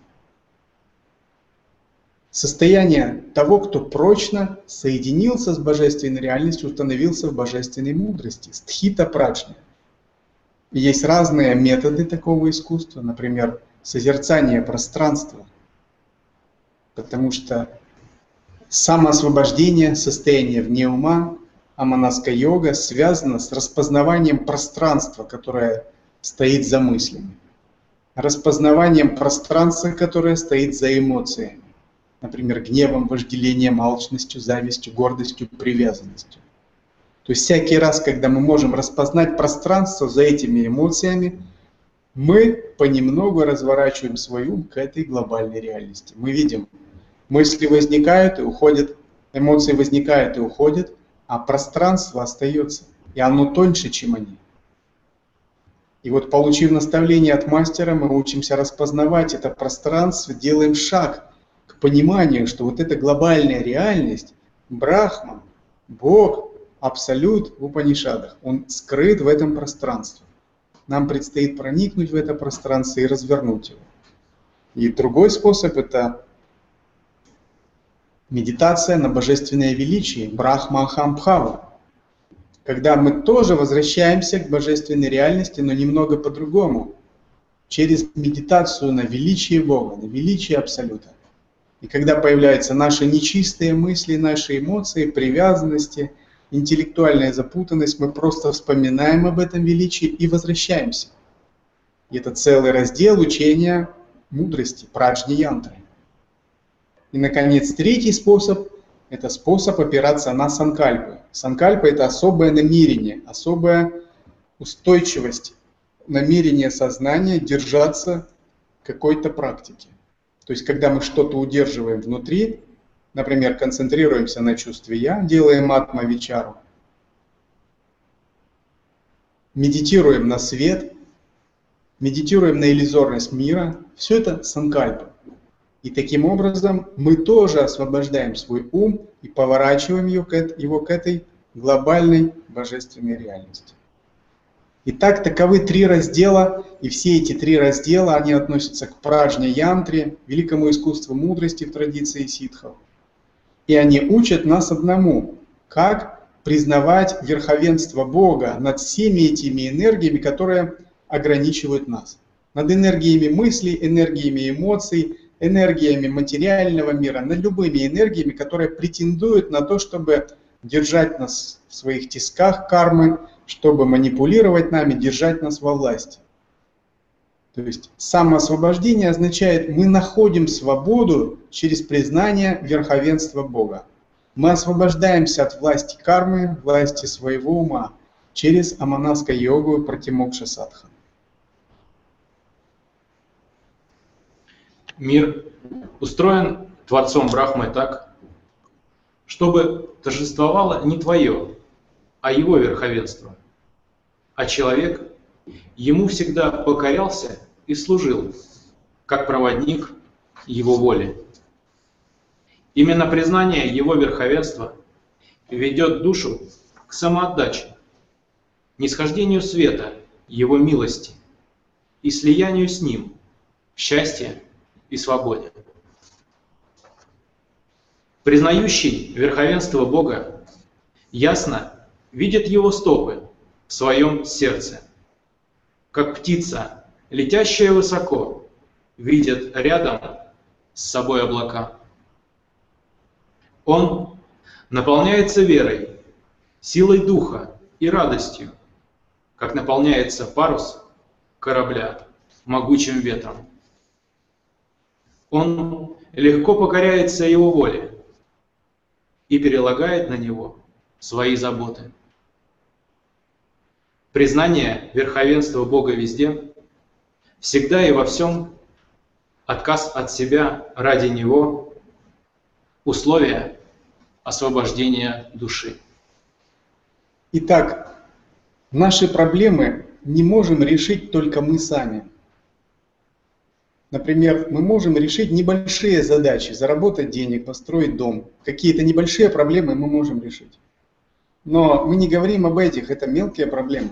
Состояние того, кто прочно соединился с божественной реальностью, установился в божественной мудрости, стхита праджня. И есть разные методы такого искусства, например, созерцание пространства, потому что самоосвобождение, состояние вне ума, аманаска йога связано с распознаванием пространства, которое стоит за мыслями, распознаванием пространства, которое стоит за эмоциями. Например, гневом, вожделением, алчностью, завистью, гордостью, привязанностью. То есть всякий раз, когда мы можем распознать пространство за этими эмоциями, мы понемногу разворачиваем свой ум к этой глобальной реальности. Мы видим, мысли возникают и уходят, эмоции возникают и уходят, а пространство остается, и оно тоньше, чем они. И вот, получив наставление от мастера, мы учимся распознавать это пространство, делаем шаг к пониманию, что вот эта глобальная реальность, Брахман, Бог, Абсолют в Упанишадах, он скрыт в этом пространстве. Нам предстоит проникнуть в это пространство и развернуть его. И другой способ — это медитация на божественное величие, Брахма-Ахам-Бхава, когда мы тоже возвращаемся к божественной реальности, но немного по-другому, через медитацию на величие Бога, на величие Абсолюта. И когда появляются наши нечистые мысли, наши эмоции, привязанности, интеллектуальная запутанность, мы просто вспоминаем об этом величии и возвращаемся. И это целый раздел учения мудрости, праджни-янтры. И, наконец, третий способ – это способ опираться на санкальпы. Санкальпа – это особое намерение, особая устойчивость, намерение сознания держаться какой-то практики. То есть, когда мы что-то удерживаем внутри, например, концентрируемся на чувстве «я», делаем атма-вичару, медитируем на свет, медитируем на иллюзорность мира, все это санкальпа. И таким образом мы тоже освобождаем свой ум и поворачиваем его к этой глобальной божественной реальности. Итак, таковы три раздела, и все эти три раздела, они относятся к праджня-янтре, великому искусству мудрости в традиции ситхов. И они учат нас одному, как признавать верховенство Бога над всеми этими энергиями, которые ограничивают нас. Над энергиями мыслей, энергиями эмоций, энергиями материального мира, над любыми энергиями, которые претендуют на то, чтобы держать нас в своих тисках кармы, чтобы манипулировать нами, держать нас во власти. То есть самоосвобождение означает, мы находим свободу через признание верховенства Бога. Мы освобождаемся от власти кармы, власти своего ума, через аманаска-йогу пратимокша-садхану. Мир устроен Творцом Брахмой так, чтобы торжествовало не твое, а его верховенство. А человек ему всегда покорялся и служил, как проводник его воли. Именно признание его верховенства ведет душу к самоотдаче, нисхождению света, его милости и слиянию с ним в счастье и свободе. Признающий верховенство Бога ясно видит его стопы в своем сердце, как птица, летящая высоко, видит рядом с собой облака. Он наполняется верой, силой духа и радостью, как наполняется парус корабля могучим ветром. Он легко покоряется его воле и перелагает на него свои заботы. Признание верховенства Бога везде, всегда и во всем, отказ от себя ради Него, условия освобождения души. Итак, наши проблемы не можем решить только мы сами. Например, мы можем решить небольшие задачи, заработать денег, построить дом. Какие-то небольшие проблемы мы можем решить. Но мы не говорим об этих, это мелкие проблемы.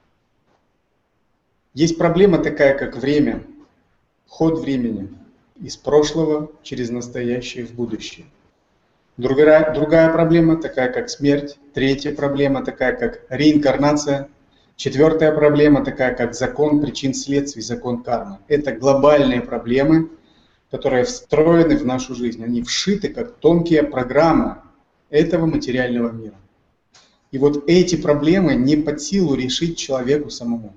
Есть проблема такая, как время, ход времени из прошлого через настоящее в будущее. Другая, другая проблема такая, как смерть. Третья проблема такая, как реинкарнация. Четвертая проблема такая, как закон причин следствий, закон кармы. Это глобальные проблемы, которые встроены в нашу жизнь. Они вшиты как тонкие программы этого материального мира. И вот эти проблемы не под силу решить человеку самому.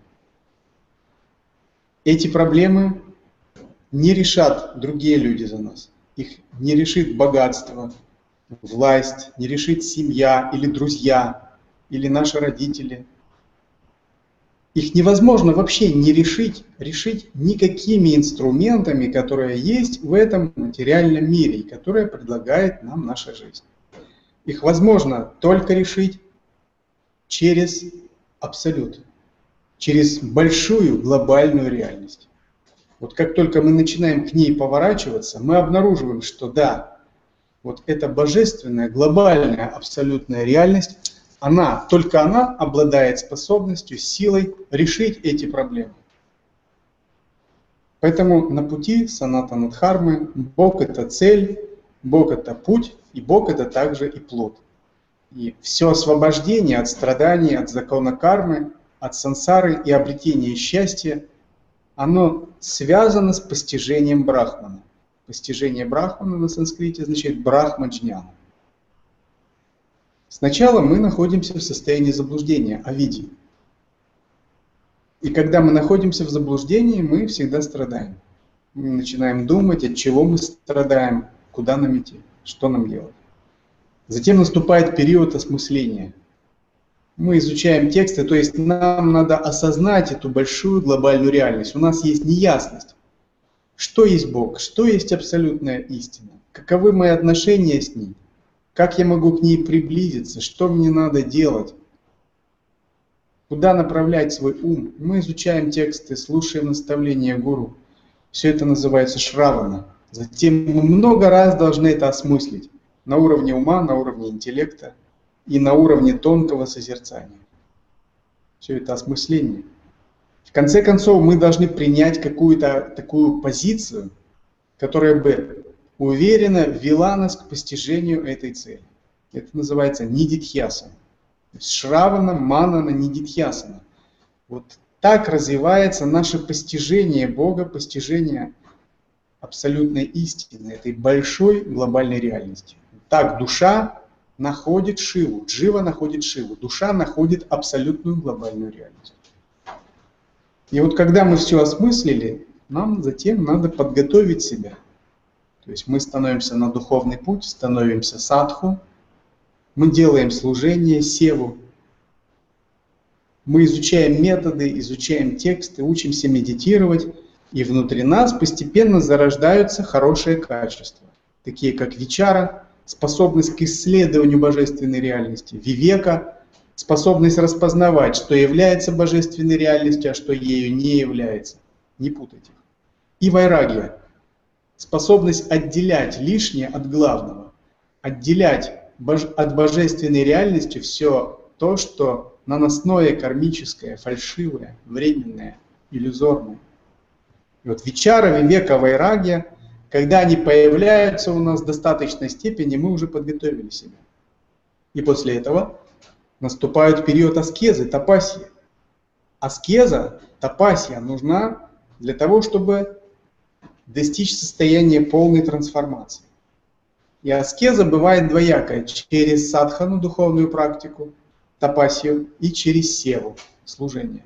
Эти проблемы не решат другие люди за нас. Их не решит богатство, власть, не решит семья или друзья, или наши родители. Их невозможно вообще не решить, решить никакими инструментами, которые есть в этом материальном мире и которые предлагает нам наша жизнь. Их возможно только решить через абсолют, через большую глобальную реальность. Вот как только мы начинаем к ней поворачиваться, мы обнаруживаем, что да, вот эта божественная, глобальная, абсолютная реальность, она, только она обладает способностью, силой решить эти проблемы. Поэтому на пути санатана дхармы Бог — это цель, Бог — это путь, и Бог — это также и плод. И все освобождение от страданий, от закона кармы, от сансары и обретения счастья, оно связано с постижением Брахмана. Постижение Брахмана на санскрите означает Брахма-джняна. Сначала мы находимся в состоянии заблуждения, авидьи. И когда мы находимся в заблуждении, мы всегда страдаем. Мы начинаем думать, от чего мы страдаем, куда нам идти, что нам делать. Затем наступает период осмысления. Мы изучаем тексты, то есть нам надо осознать эту большую глобальную реальность. У нас есть неясность. Что есть Бог? Что есть абсолютная истина? Каковы мои отношения с ней? Как я могу к ней приблизиться? Что мне надо делать? Куда направлять свой ум? Мы изучаем тексты, слушаем наставления гуру. Все это называется шравана. Затем мы много раз должны это осмыслить на уровне ума, на уровне интеллекта и на уровне тонкого созерцания. Все это осмысление. В конце концов, мы должны принять какую-то такую позицию, которая бы уверенно вела нас к постижению этой цели. Это называется нидидхьясана. Шравана, манана, нидидхьясана. Вот так развивается наше постижение Бога, постижение абсолютной истины, этой большой глобальной реальности. Так душа находит Шиву, Джива находит Шиву, душа находит абсолютную глобальную реальность. И вот когда мы все осмыслили, нам затем надо подготовить себя. То есть мы становимся на духовный путь, становимся садху, мы делаем служение, севу, мы изучаем методы, изучаем тексты, учимся медитировать, и внутри нас постепенно зарождаются хорошие качества, такие как вичара, способность к исследованию божественной реальности, вивека, способность распознавать, что является божественной реальностью, а что ею не является. Не путайте. И вайрагия, способность отделять лишнее от главного, отделять бож- от божественной реальности все то, что наносное, кармическое, фальшивое, временное, иллюзорное. И вот вичара, вивека, вайрагия, когда они появляются у нас в достаточной степени, мы уже подготовили себя. И после этого наступает период аскезы, тапасьи. Аскеза, тапасья нужна для того, чтобы достичь состояния полной трансформации. И аскеза бывает двоякая, через садхану, духовную практику, тапасью, и через севу, служение.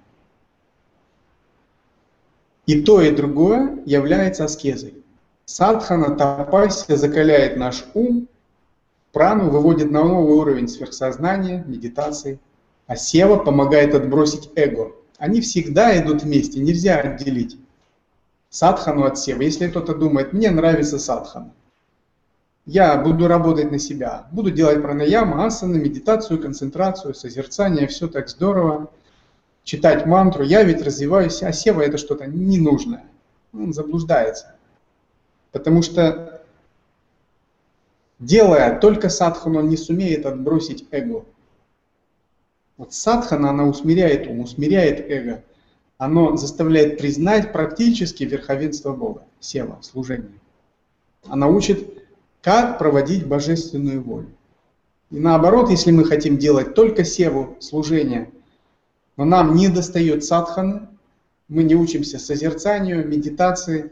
И то, и другое является аскезой. Садхана, тапасья закаляет наш ум, прану выводит на новый уровень сверхсознания, медитации, а сева помогает отбросить эго. Они всегда идут вместе, нельзя отделить садхану от севы. Если кто-то думает, мне нравится садхана, я буду работать на себя, буду делать пранаяму, асаны, медитацию, концентрацию, созерцание, все так здорово, читать мантру, я ведь развиваюсь, а сева это что-то ненужное. Он заблуждается. Потому что, делая только садхану, он не сумеет отбросить эго. Вот садхана, она усмиряет ум, усмиряет эго. Оно заставляет признать практически верховенство Бога, сева, служение. Она учит, как проводить божественную волю. И наоборот, если мы хотим делать только севу, служение, но нам не достает садханы, мы не учимся созерцанию, медитации,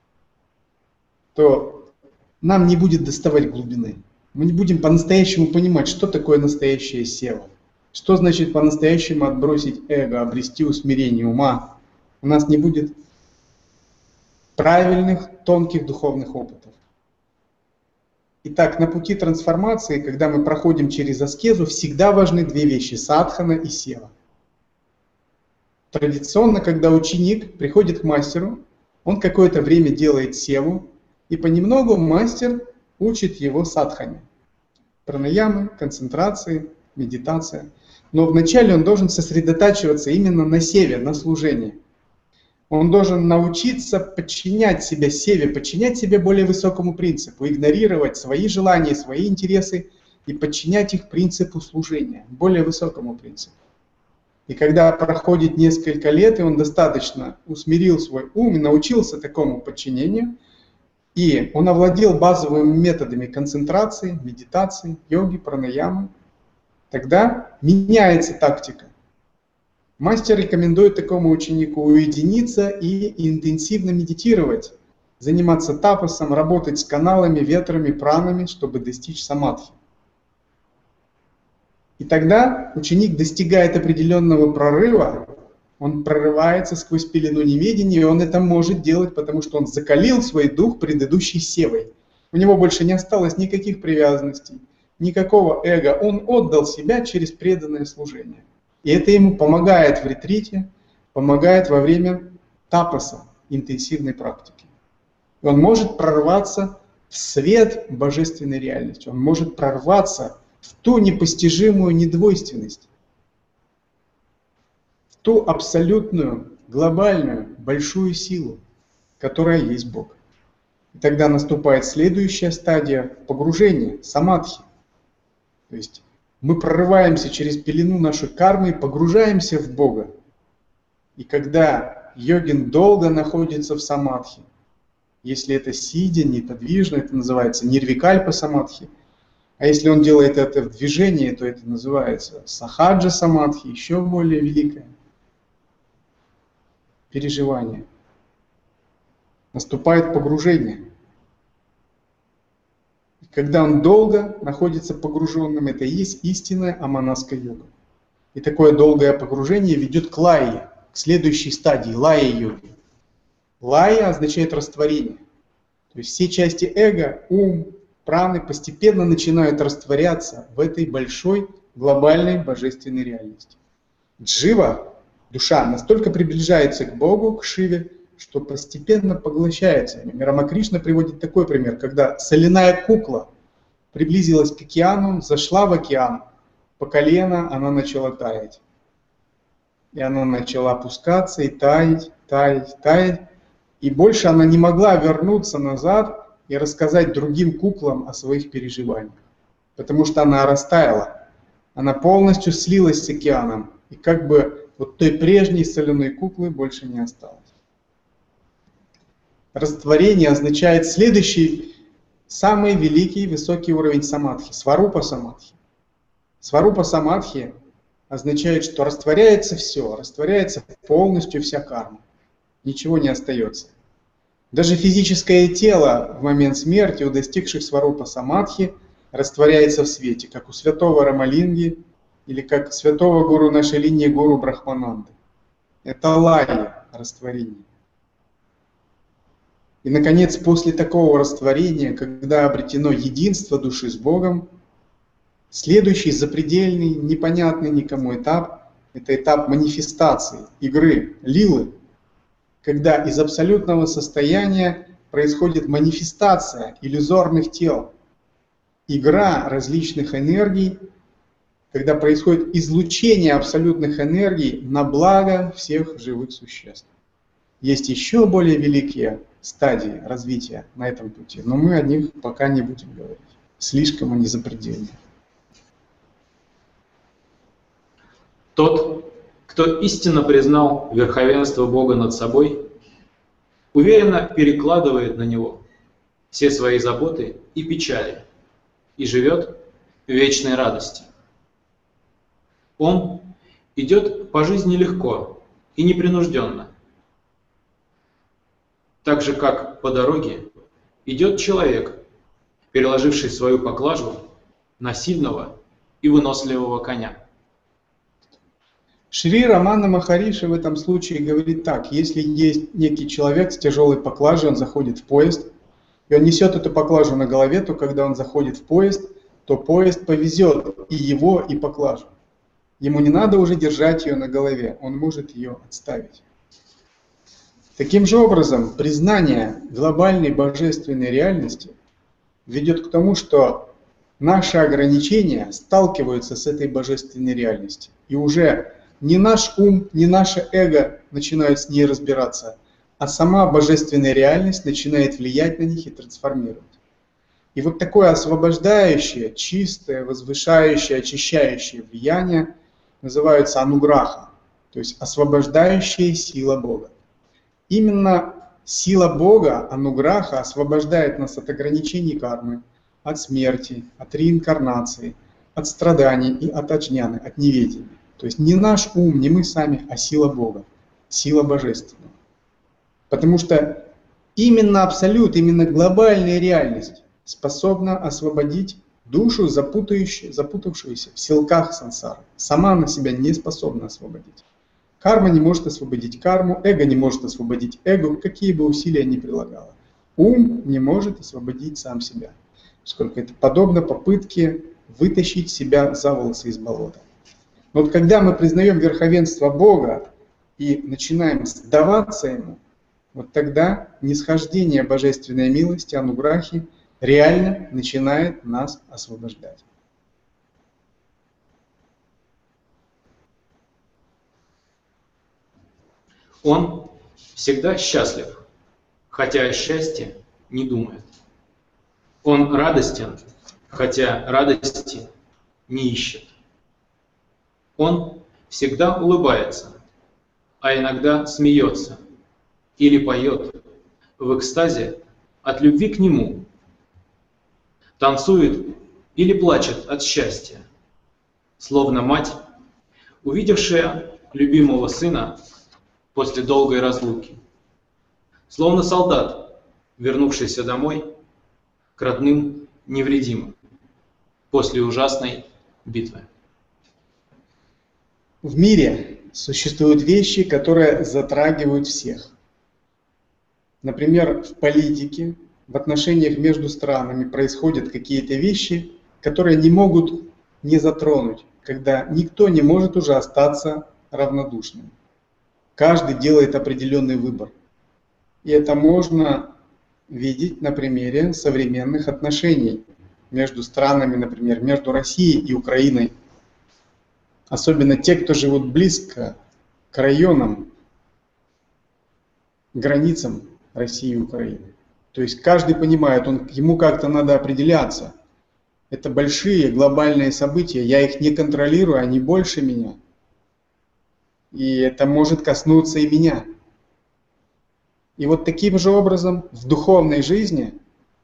то нам не будет доставать глубины. Мы не будем по-настоящему понимать, что такое настоящая сева. Что значит по-настоящему отбросить эго, обрести усмирение ума. У нас не будет правильных, тонких духовных опытов. Итак, на пути трансформации, когда мы проходим через аскезу, всегда важны две вещи – садхана и сева. Традиционно, когда ученик приходит к мастеру, он какое-то время делает севу, и понемногу мастер учит его садхане. Пранаямы, концентрации, медитация. Но вначале он должен сосредотачиваться именно на севе, на служении. Он должен научиться подчинять себя севе, подчинять себя более высокому принципу, игнорировать свои желания, свои интересы и подчинять их принципу служения, более высокому принципу. И когда проходит несколько лет, и он достаточно усмирил свой ум и научился такому подчинению, и он овладел базовыми методами концентрации, медитации, йоги, пранаямы, тогда меняется тактика. Мастер рекомендует такому ученику уединиться и интенсивно медитировать, заниматься тапасом, работать с каналами, ветрами, пранами, чтобы достичь самадхи. И тогда ученик достигает определенного прорыва, он прорывается сквозь пелену неведения, и он это может делать, потому что он закалил свой дух предыдущей севой. У него больше не осталось никаких привязанностей, никакого эго. Он отдал себя через преданное служение. И это ему помогает в ретрите, помогает во время тапаса, интенсивной практики. И он может прорваться в свет божественной реальности, он может прорваться в ту непостижимую недвойственность, в ту абсолютную, глобальную, большую силу, которая есть Бог. И тогда наступает следующая стадия погружения, самадхи. То есть мы прорываемся через пелену нашей кармы и погружаемся в Бога. И когда йогин долго находится в самадхи, если это сидя, неподвижно, это называется нирвикальпа самадхи. А если он делает это в движении, то это называется сахаджа самадхи, еще более великое переживание. Наступает погружение. И когда он долго находится погруженным, это и есть истинная аманаска йога. И такое долгое погружение ведет к лайе, к следующей стадии, лая-йоги. Лая означает растворение. То есть все части эго, ум, праны постепенно начинают растворяться в этой большой глобальной божественной реальности. Джива, душа, настолько приближается к Богу, к Шиве, что постепенно поглощается. Рамакришна приводит такой пример, когда соляная кукла приблизилась к океану, зашла в океан, по колено она начала таять. И она начала опускаться и таять, таять, таять. И больше она не могла вернуться назад и рассказать другим куклам о своих переживаниях. Потому что она растаяла. Она полностью слилась с океаном. И как бы вот той прежней соляной куклы больше не осталось. Растворение означает следующий, самый великий, высокий уровень самадхи. Сварупа самадхи. Сварупа самадхи означает, что растворяется все, растворяется полностью вся карма. Ничего не остается. Даже физическое тело в момент смерти у достигших сварупа самадхи растворяется в свете, как у святого Рамалинги или как святого гуру нашей линии гуру Брахмананды. Это лая растворение. И, наконец, после такого растворения, когда обретено единство души с Богом, следующий запредельный, непонятный никому этап – это этап манифестации, игры, лилы, когда из абсолютного состояния происходит манифестация иллюзорных тел, игра различных энергий, когда происходит излучение абсолютных энергий на благо всех живых существ. Есть еще более великие стадии развития на этом пути, но мы о них пока не будем говорить. Слишком они запредельны. Тот, кто истинно признал верховенство Бога над собой, уверенно перекладывает на Него все свои заботы и печали и живет в вечной радости. Он идет по жизни легко и непринужденно, так же, как по дороге идет человек, переложивший свою поклажу на сильного и выносливого коня. Шри Рамана Махариши в этом случае говорит так: если есть некий человек с тяжелой поклажей, он заходит в поезд, и он несет эту поклажу на голове, то когда он заходит в поезд, то поезд повезет и его, и поклажу. Ему не надо уже держать ее на голове, он может ее отставить. Таким же образом, признание глобальной божественной реальности ведет к тому, что наши ограничения сталкиваются с этой божественной реальностью. И уже не наш ум, не наше эго начинают с ней разбираться, а сама божественная реальность начинает влиять на них и трансформировать. И вот такое освобождающее, чистое, возвышающее, очищающее влияние называется ануграха, то есть освобождающая сила Бога. Именно сила Бога, ануграха, освобождает нас от ограничений кармы, от смерти, от реинкарнации, от страданий и от аджняны, от неведения. То есть не наш ум, не мы сами, а сила Бога, сила Божественного. Потому что именно абсолют, именно глобальная реальность способна освободить душу, запутавшуюся в силках сансары. Сама она себя не способна освободить. Карма не может освободить карму, эго не может освободить эго, какие бы усилия ни прилагало. Ум не может освободить сам себя, поскольку это подобно попытке вытащить себя за волосы из болота. Но вот когда мы признаем верховенство Бога и начинаем сдаваться Ему, вот тогда нисхождение божественной милости, ануграхи, реально начинает нас освобождать. Он всегда счастлив, хотя счастье не думает. Он радостен, хотя радости не ищет. Он всегда улыбается, а иногда смеется или поет в экстазе от любви к нему, танцует или плачет от счастья, словно мать, увидевшая любимого сына после долгой разлуки, словно солдат, вернувшийся домой к родным невредимым после ужасной битвы. В мире существуют вещи, которые затрагивают всех. Например, в политике, в отношениях между странами происходят какие-то вещи, которые не могут не затронуть, когда никто не может уже остаться равнодушным. Каждый делает определенный выбор. И это можно видеть на примере современных отношений между странами, например, между Россией и Украиной. Особенно те, кто живут близко к районам, границам России и Украины. То есть каждый понимает, он, ему как-то надо определяться. Это большие глобальные события, я их не контролирую, они больше меня. И это может коснуться и меня. И вот таким же образом в духовной жизни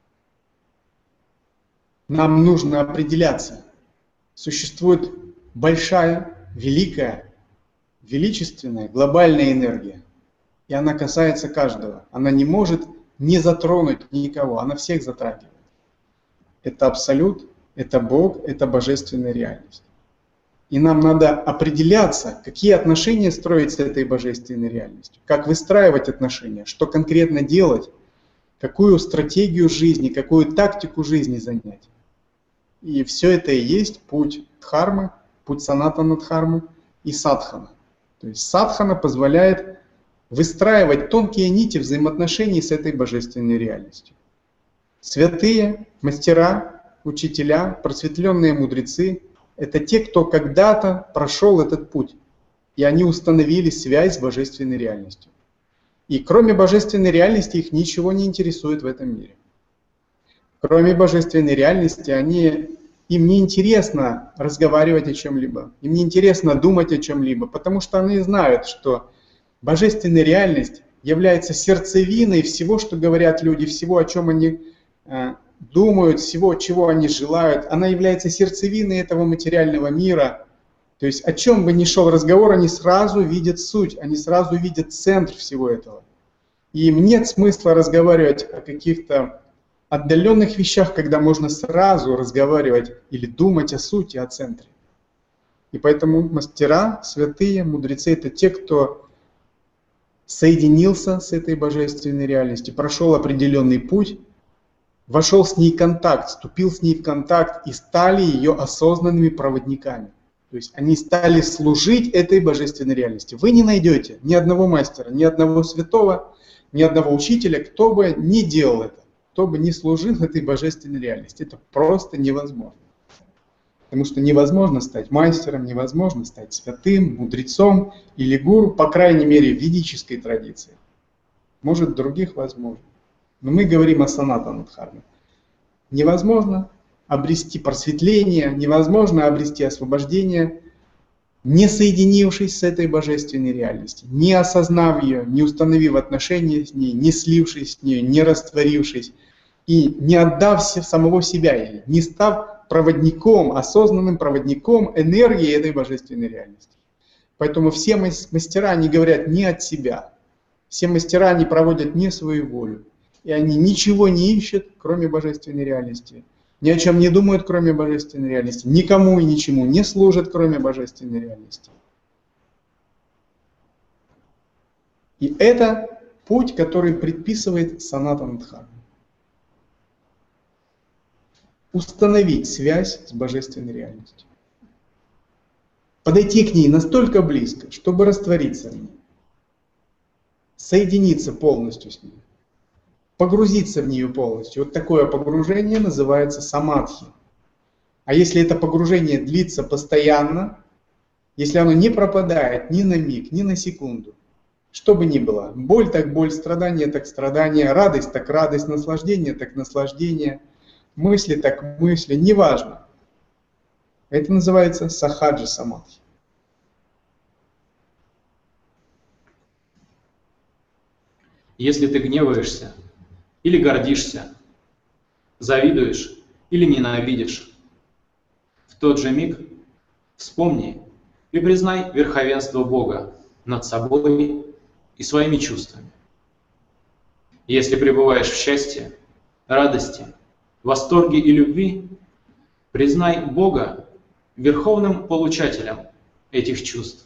нам нужно определяться. Существует большая, великая, величественная, глобальная энергия. И она касается каждого. Она не может не затронуть никого, она всех затрагивает. Это абсолют, это Бог, это божественная реальность. И нам надо определяться, какие отношения строить с этой божественной реальностью, как выстраивать отношения, что конкретно делать, какую стратегию жизни, какую тактику жизни занять. И все это и есть путь дхармы, путь санатана дхармы и садхана. То есть садхана позволяет выстраивать тонкие нити взаимоотношений с этой божественной реальностью. Святые, мастера, учителя, просветленные мудрецы — это те, кто когда-то прошел этот путь, и они установили связь с божественной реальностью. И кроме божественной реальности их ничего не интересует в этом мире. Кроме божественной реальности они, им не интересно разговаривать о чем-либо, им не интересно думать о чем-либо, потому что они знают, что божественная реальность является сердцевиной всего, что говорят люди, всего, о чем они э, думают, всего, чего они желают. Она является сердцевиной этого материального мира. То есть о чем бы ни шел разговор, они сразу видят суть, они сразу видят центр всего этого. И им нет смысла разговаривать о каких-то отдаленных вещах, когда можно сразу разговаривать или думать о сути, о центре. И поэтому мастера, святые, мудрецы — это те, кто соединился с этой божественной реальностью, прошел определенный путь, вошел с ней в контакт, вступил с ней в контакт и стали ее осознанными проводниками. То есть они стали служить этой божественной реальности. Вы не найдете ни одного мастера, ни одного святого, ни одного учителя, кто бы не делал это, кто бы не служил этой божественной реальности. Это просто невозможно. Потому что невозможно стать мастером, невозможно стать святым, мудрецом или гуру, по крайней мере, в ведической традиции. Может, в других возможно. Но мы говорим о санатана дхарме. Невозможно обрести просветление, невозможно обрести освобождение, не соединившись с этой божественной реальностью, не осознав ее, не установив отношения с ней, не слившись с ней, не растворившись и не отдав самого себя ей, не став проводником, осознанным проводником энергии этой божественной реальности. Поэтому все мастера, они говорят не от себя. Все мастера, они проводят не свою волю. И они ничего не ищут, кроме божественной реальности. Ни о чем не думают, кроме божественной реальности. Никому и ничему не служат, кроме божественной реальности. И это путь, который предписывает санатана дхарма. Установить связь с божественной реальностью. Подойти к ней настолько близко, чтобы раствориться в ней. Соединиться полностью с ней. Погрузиться в нее полностью. Вот такое погружение называется самадхи. А если это погружение длится постоянно, если оно не пропадает ни на миг, ни на секунду, Что бы ни было, боль так боль, страдание так страдание, радость так радость, наслаждение так наслаждение, мысли так мысли, неважно. Это называется сахаджа самадхи. Если ты гневаешься или гордишься, завидуешь или ненавидишь, в тот же миг вспомни и признай верховенство Бога над собой и своими чувствами. Если пребываешь в счастье, радости, восторге и любви, признай Бога верховным получателем этих чувств.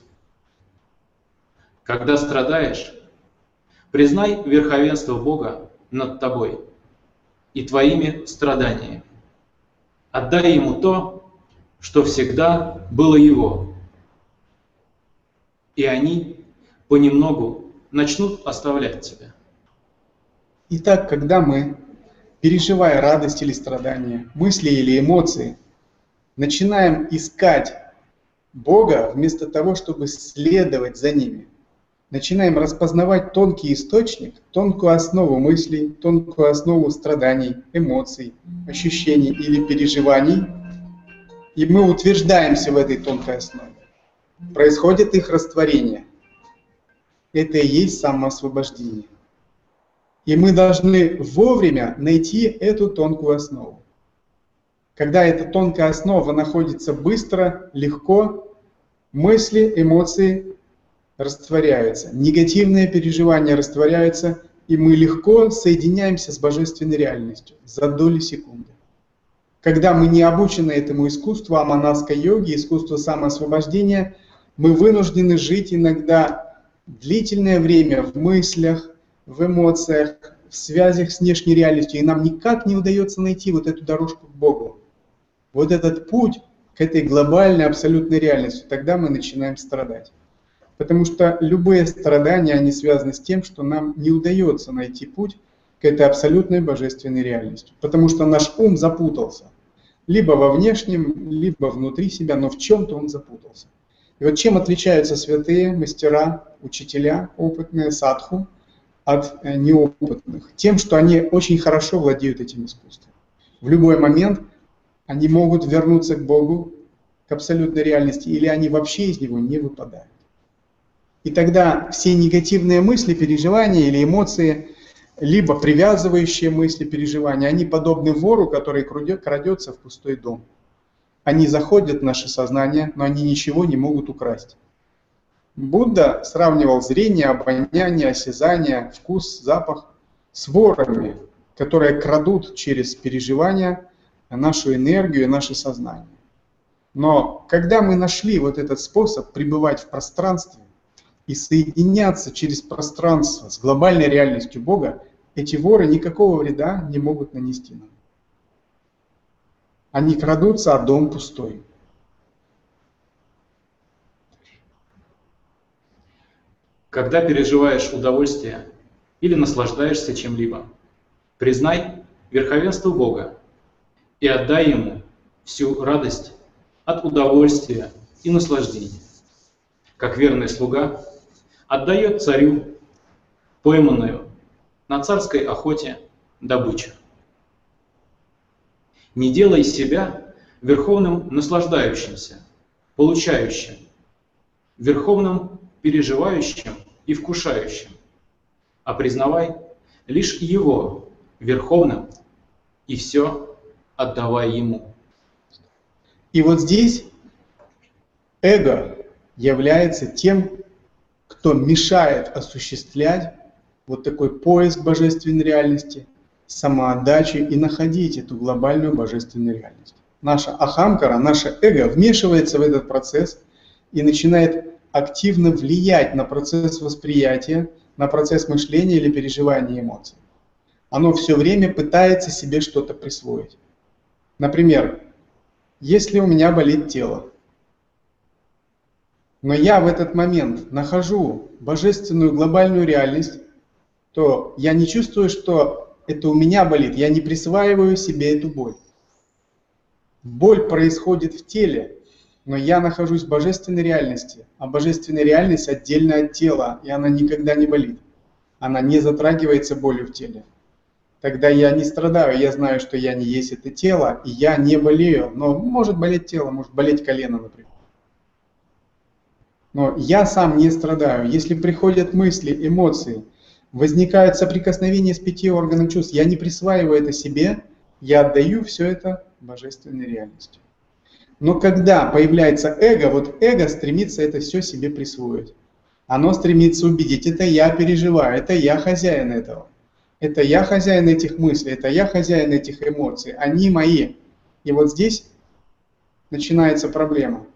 Когда страдаешь, признай верховенство Бога над тобой и твоими страданиями. Отдай Ему то, что всегда было Его, и они понемногу начнут оставлять тебя. Итак, когда мы, переживая радость или страдания, мысли или эмоции, начинаем искать Бога вместо того, чтобы следовать за ними, начинаем распознавать тонкий источник, тонкую основу мыслей, тонкую основу страданий, эмоций, ощущений или переживаний, и мы утверждаемся в этой тонкой основе. Происходит их растворение. Это и есть самоосвобождение. И мы должны вовремя найти эту тонкую основу. Когда эта тонкая основа находится быстро, легко, мысли, эмоции растворяются, негативные переживания растворяются, и мы легко соединяемся с божественной реальностью за доли секунды. Когда мы не обучены этому искусству аманасской йоги, искусству самоосвобождения, мы вынуждены жить иногда длительное время в мыслях, в эмоциях, в связях с внешней реальностью, и нам никак не удается найти вот эту дорожку к Богу, вот этот путь к этой глобальной абсолютной реальности. Тогда мы начинаем страдать. Потому что любые страдания, они связаны с тем, что нам не удается найти путь к этой абсолютной божественной реальности. Потому что наш ум запутался. Либо во внешнем, либо внутри себя, но в чем-то он запутался. И вот чем отличаются святые, мастера, учителя, опытные, садху от неопытных? Тем, что они очень хорошо владеют этим искусством. В любой момент они могут вернуться к Богу, к абсолютной реальности, или они вообще из него не выпадают. И тогда все негативные мысли, переживания или эмоции, либо привязывающие мысли, переживания, они подобны вору, который крадется в пустой дом. Они заходят в наше сознание, но они ничего не могут украсть. Будда сравнивал зрение, обоняние, осязание, вкус, запах с ворами, которые крадут через переживания нашу энергию и наше сознание. Но когда мы нашли вот этот способ пребывать в пространстве и соединяться через пространство с глобальной реальностью Бога, эти воры никакого вреда не могут нанести нам. Они крадутся, а дом пустой. Когда переживаешь удовольствие или наслаждаешься чем-либо, признай верховенство Бога и отдай Ему всю радость от удовольствия и наслаждения. Как верный слуга отдает царю пойманную на царской охоте добычу. Не делай себя верховным наслаждающимся, получающим, верховным переживающим и вкушающим, а признавай лишь Его верховным и все отдавай Ему. И вот здесь эго является тем, кто мешает осуществлять вот такой поиск божественной реальности, самоотдачи и находить эту глобальную божественную реальность. Наша ахамкара, наше эго вмешивается в этот процесс и начинает активно влиять на процесс восприятия, на процесс мышления или переживания эмоций. Оно все время пытается себе что-то присвоить. Например, если у меня болит тело, но я в этот момент нахожу божественную глобальную реальность, то я не чувствую, что это у меня болит, я не присваиваю себе эту боль. Боль происходит в теле, Но я нахожусь в божественной реальности, а божественная реальность отдельно от тела, и она никогда не болит. Она не затрагивается болью в теле. Тогда я не страдаю, я знаю, что я не есть это тело, и я не болею. Но может болеть тело, может болеть колено, например. Но я сам не страдаю. Если приходят мысли, эмоции, возникают соприкосновения с пяти органами чувств, я не присваиваю это себе, я отдаю все это божественной реальности. Но когда появляется эго, вот эго стремится это все себе присвоить. Оно стремится убедить, это я переживаю, это я хозяин этого. Это я хозяин этих мыслей, это я хозяин этих эмоций, они мои. И вот здесь начинается проблема.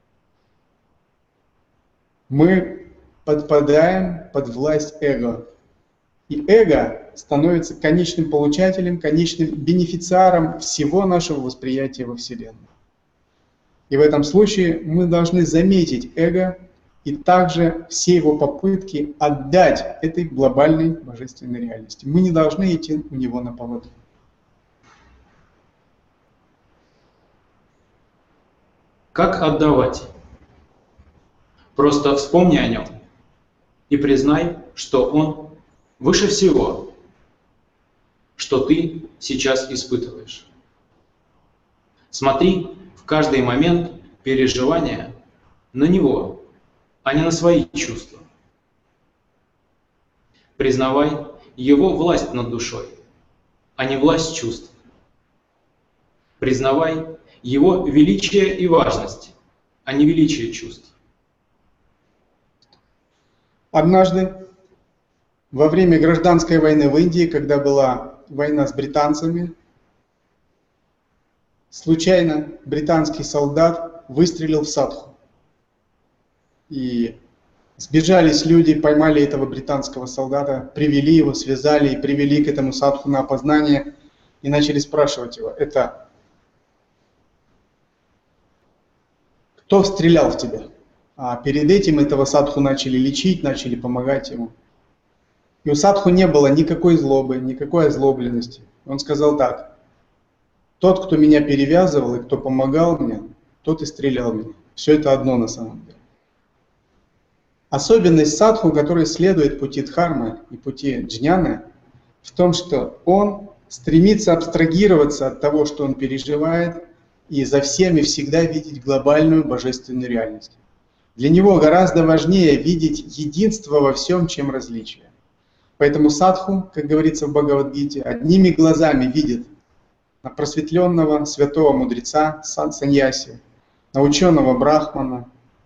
Мы подпадаем под власть эго. И эго становится конечным получателем, конечным бенефициаром всего нашего восприятия во Вселенной. И в этом случае мы должны заметить эго и также все его попытки отдать этой глобальной божественной реальности. Мы не должны идти у него на поводу. Как отдавать? Просто вспомни о нем и признай, что он выше всего, что ты сейчас испытываешь. Смотри в каждый момент переживания на него, а не на свои чувства. Признавай его власть над душой, а не власть чувств. Признавай его величие и важность, а не величие чувств. Однажды, во время гражданской войны в Индии, когда была война с британцами, случайно британский солдат выстрелил в садху. И сбежались люди, поймали этого британского солдата, привели его, связали и привели к этому садху на опознание и начали спрашивать его: это кто стрелял в тебя? А перед этим этого садху начали лечить, начали помогать ему. И у садху не было никакой злобы, никакой озлобленности. Он сказал так: тот, кто меня перевязывал и кто помогал мне, тот и стрелял меня. Все это одно на самом деле. Особенность садху, который следует пути дхармы и пути джняны, в том, что он стремится абстрагироваться от того, что он переживает, и за всеми всегда видеть глобальную божественную реальность. Для него гораздо важнее видеть единство во всем, чем различие. Поэтому садху, как говорится в Бхагавад-гите, одними глазами видит на просветленного святого мудреца саньяси, на ученого брахмана,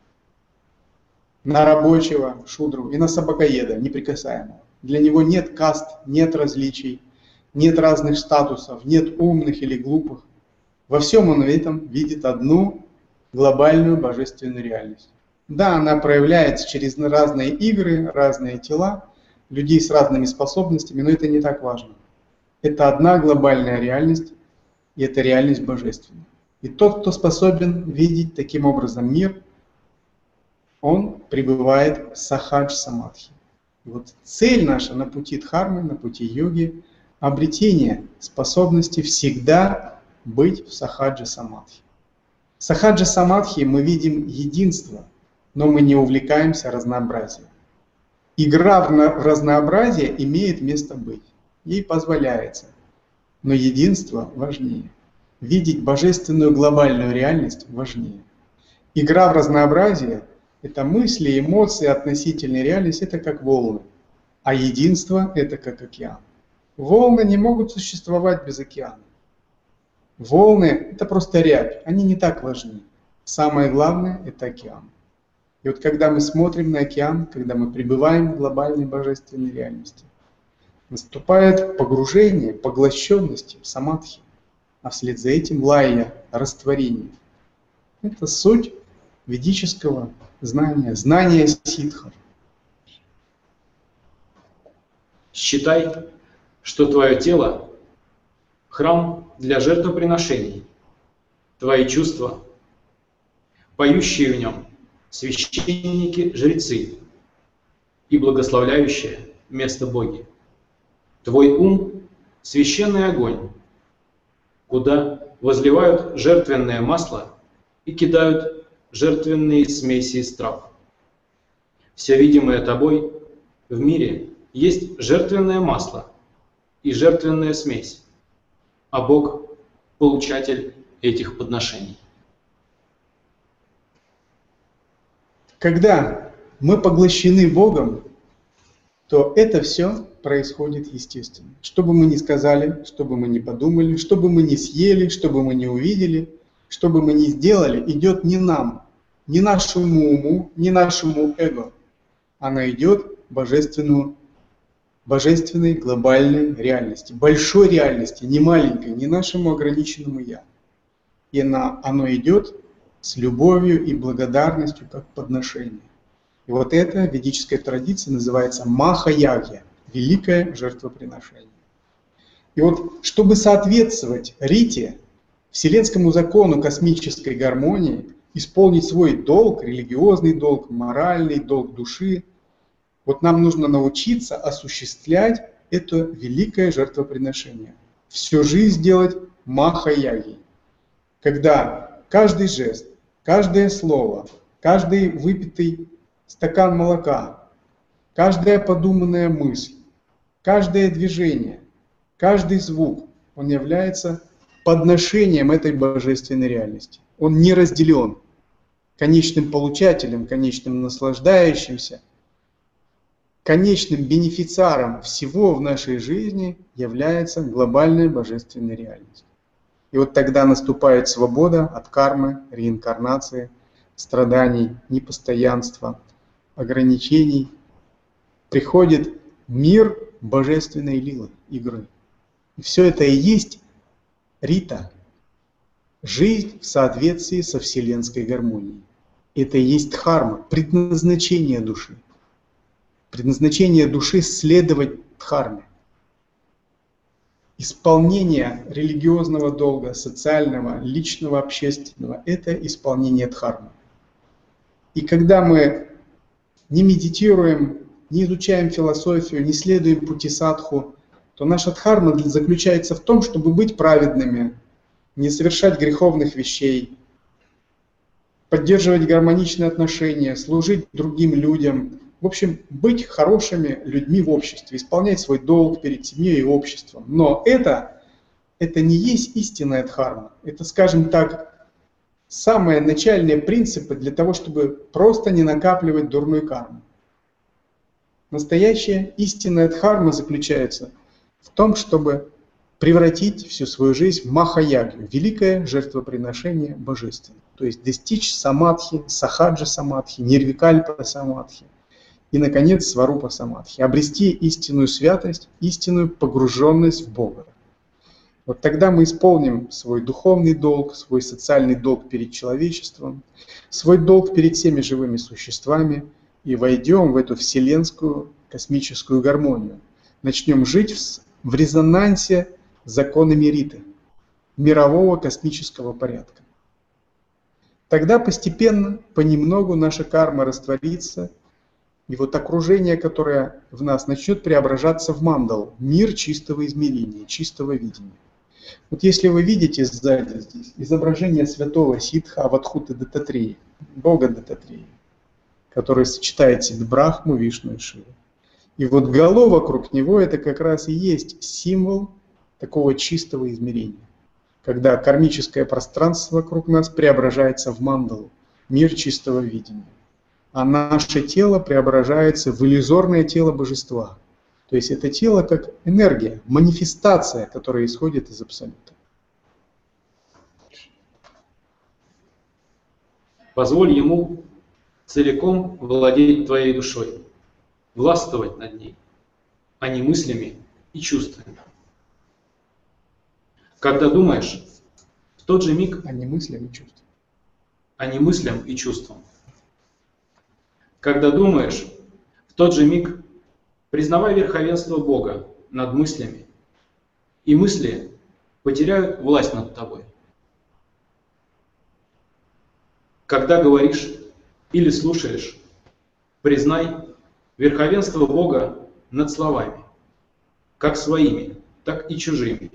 на рабочего шудру и на собакоеда неприкасаемого. Для него нет каст, нет различий, нет разных статусов, нет умных или глупых. Во всем он в этом видит одну глобальную божественную реальность. Да, она проявляется через разные игры, разные тела, людей с разными способностями, но это не так важно. Это одна глобальная реальность, и это реальность божественная. И тот, кто способен видеть таким образом мир, он пребывает в сахадж-самадхи. И вот цель наша на пути дхармы, на пути йоги – обретение способности всегда быть в сахаджа-самадхи. В сахаджа-самадхи мы видим единство, но мы не увлекаемся разнообразием. Игра в разнообразие имеет место быть, ей позволяется, но единство важнее. Видеть божественную глобальную реальность важнее. Игра в разнообразие – это мысли, эмоции, относительная реальность – это как волны, а единство – это как океан. Волны не могут существовать без океана. Волны – это просто рябь, они не так важны. Самое главное – это океан. И вот когда мы смотрим на океан, когда мы пребываем в глобальной божественной реальности, наступает погружение, поглощенности в самадхи, а вслед за этим лайя, растворение. Это суть ведического знания, знания ситхов. Считай, что твое тело – храм для жертвоприношений, твои чувства, поющие в нем священники-жрецы и благословляющие место Боги. Твой ум – священный огонь, куда возливают жертвенное масло и кидают жертвенные смеси из трав. Все видимое тобой в мире есть жертвенное масло и жертвенная смесь, а Бог – получатель этих подношений. Когда мы поглощены Богом, то это все происходит естественно. Что бы мы ни сказали, что бы мы ни подумали, что бы мы ни съели, что бы мы ни увидели, что бы мы ни сделали, идет не нам, не нашему уму, не нашему эго. Она идет божественному, божественной глобальной реальности, большой реальности, не маленькой, не нашему ограниченному «я». И она, оно идет с любовью и благодарностью как подношение. И вот эта ведическая традиция называется Маха-ягья, великое жертвоприношение. И вот, чтобы соответствовать рите, вселенскому закону космической гармонии, исполнить свой долг, религиозный долг, моральный долг души, вот нам нужно научиться осуществлять это великое жертвоприношение. Всю жизнь делать Маха-ягьей, когда каждый жест, каждое слово, каждый выпитый стакан молока, каждая подуманная мысль, каждое движение, каждый звук, он является подношением этой божественной реальности. Он не разделен. Конечным получателем, конечным наслаждающимся, конечным бенефициаром всего в нашей жизни является глобальная божественная реальность. И вот тогда наступает свобода от кармы, реинкарнации, страданий, непостоянства, ограничений. Приходит мир божественной лилы, игры. И все это и есть рита, жизнь в соответствии со вселенской гармонией. Это и есть дхарма, предназначение души. Предназначение души следовать дхарме. Исполнение религиозного долга, социального, личного, общественного – это исполнение дхармы. И когда мы не медитируем, не изучаем философию, не следуем пути садху, то наша дхарма заключается в том, чтобы быть праведными, не совершать греховных вещей, поддерживать гармоничные отношения, служить другим людям. В общем, быть хорошими людьми в обществе, исполнять свой долг перед семьей и обществом. Но это, это не есть истинная дхарма. Это, скажем так, самые начальные принципы для того, чтобы просто не накапливать дурную карму. Настоящая истинная дхарма заключается в том, чтобы превратить всю свою жизнь в маха-ягью, великое жертвоприношение божественное. То есть достичь самадхи, сахаджа самадхи, нирвикальпа самадхи. И, наконец, сварупа самадхи. Обрести истинную святость, истинную погруженность в Бога. Вот тогда мы исполним свой духовный долг, свой социальный долг перед человечеством, свой долг перед всеми живыми существами и войдем в эту вселенскую космическую гармонию. Начнем жить в, в резонансе с законами риты, мирового космического порядка. Тогда постепенно, понемногу наша карма растворится, и вот окружение, которое в нас, начнет преображаться в мандалу, мир чистого измерения, чистого видения. Вот если вы видите сзади здесь изображение святого Сиддха Авадхуты Даттатрея, бога Даттатрея, который сочетает в себе Брахму, Вишну и Шиву. И вот гало вокруг него это как раз и есть символ такого чистого измерения, когда кармическое пространство вокруг нас преображается в мандалу, мир чистого видения. А наше тело преображается в иллюзорное тело божества. То есть это тело как энергия, манифестация, которая исходит из Абсолюта. Позволь ему целиком владеть твоей душой, властвовать над ней, а не мыслями и чувствами. Когда думаешь, в тот же миг, А не мыслям и чувствам. а не мыслям и чувствам. Когда думаешь, в тот же миг признавай верховенство Бога над мыслями, и мысли потеряют власть над тобой. Когда говоришь или слушаешь, признай верховенство Бога над словами, как своими, так и чужими.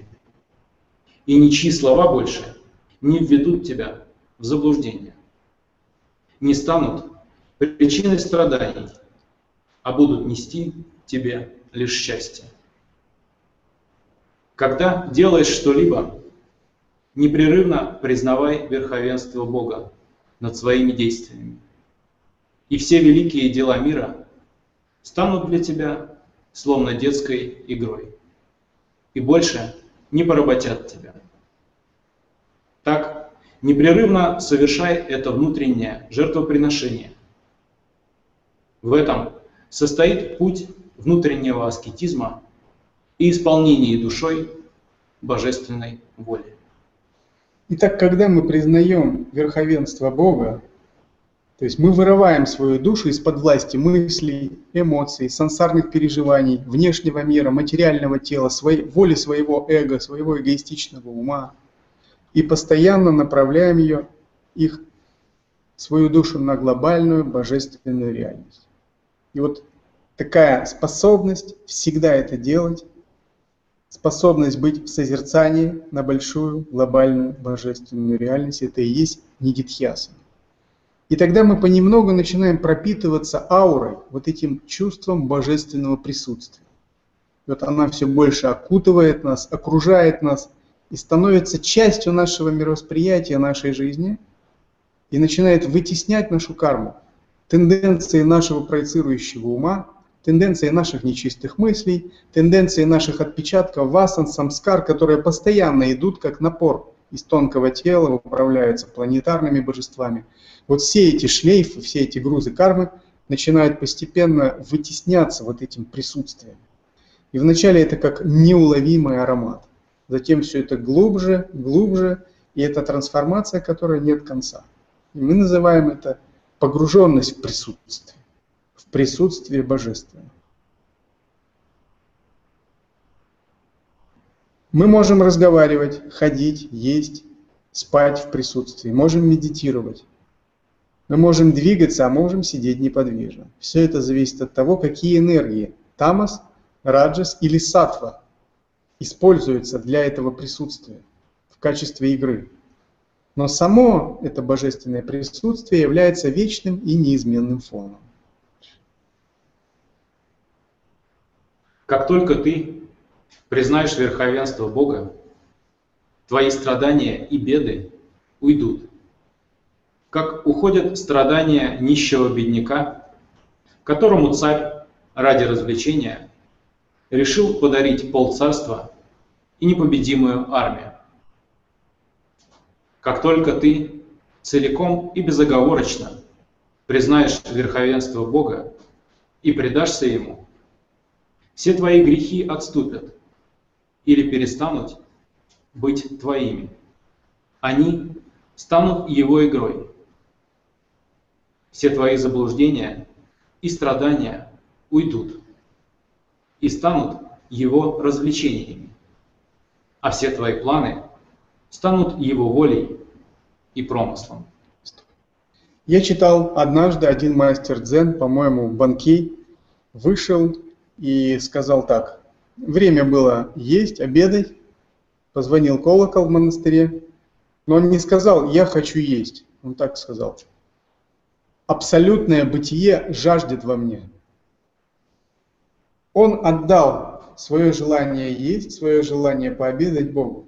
И ничьи слова больше не введут тебя в заблуждение. не станут причиной страданий, а будут нести тебе лишь счастье. Когда делаешь что-либо, непрерывно признавай верховенство Бога над своими действиями. И все великие дела мира станут для тебя словно детской игрой и больше не поработят тебя. Так, непрерывно совершай это внутреннее жертвоприношение. В этом состоит путь внутреннего аскетизма и исполнения душой божественной воли. Итак, когда мы признаем верховенство Бога, то есть мы вырываем свою душу из-под власти мыслей, эмоций, сансарных переживаний, внешнего мира, материального тела, своей, воли своего эго, своего эгоистичного ума, и постоянно направляем ее, их, свою душу на глобальную божественную реальность. И вот такая способность всегда это делать, способность быть в созерцании на большую глобальную божественную реальность, это и есть нидидхьяса. И тогда мы понемногу начинаем пропитываться аурой, вот этим чувством божественного присутствия. И вот она все больше окутывает нас, окружает нас и становится частью нашего мировосприятия, нашей жизни, и начинает вытеснять нашу карму, тенденции нашего проецирующего ума, тенденции наших нечистых мыслей, тенденции наших отпечатков васан, самскар, которые постоянно идут как напор из тонкого тела, управляются планетарными божествами. Вот все эти шлейфы, все эти грузы кармы начинают постепенно вытесняться вот этим присутствием. И вначале это как неуловимый аромат. Затем все это глубже, глубже, и это трансформация, которой нет конца. И мы называем это погруженность в присутствие, в присутствие божественного. Мы можем разговаривать, ходить, есть, спать в присутствии, можем медитировать. Мы можем двигаться, а можем сидеть неподвижно. Все это зависит от того, какие энергии тамас, раджас или саттва используются для этого присутствия в качестве игры. Но само это божественное присутствие является вечным и неизменным фоном. Как только ты признаешь верховенство Бога, твои страдания и беды уйдут. Как уходят страдания нищего бедняка, которому царь ради развлечения решил подарить полцарства и непобедимую армию. Как только ты целиком и безоговорочно признаешь верховенство Бога и предашься Ему, все твои грехи отступят или перестанут быть твоими. Они станут Его игрой. Все твои заблуждения и страдания уйдут и станут Его развлечениями, а все твои планы станут Его волей и промыслом. Я читал однажды, один мастер дзен, по-моему, Банкей, вышел и сказал так: время было есть, обедать, позвонил колокол в монастыре, но он не сказал «я хочу есть», он так сказал: абсолютное бытие жаждет во мне. Он отдал свое желание есть, свое желание пообедать Богу.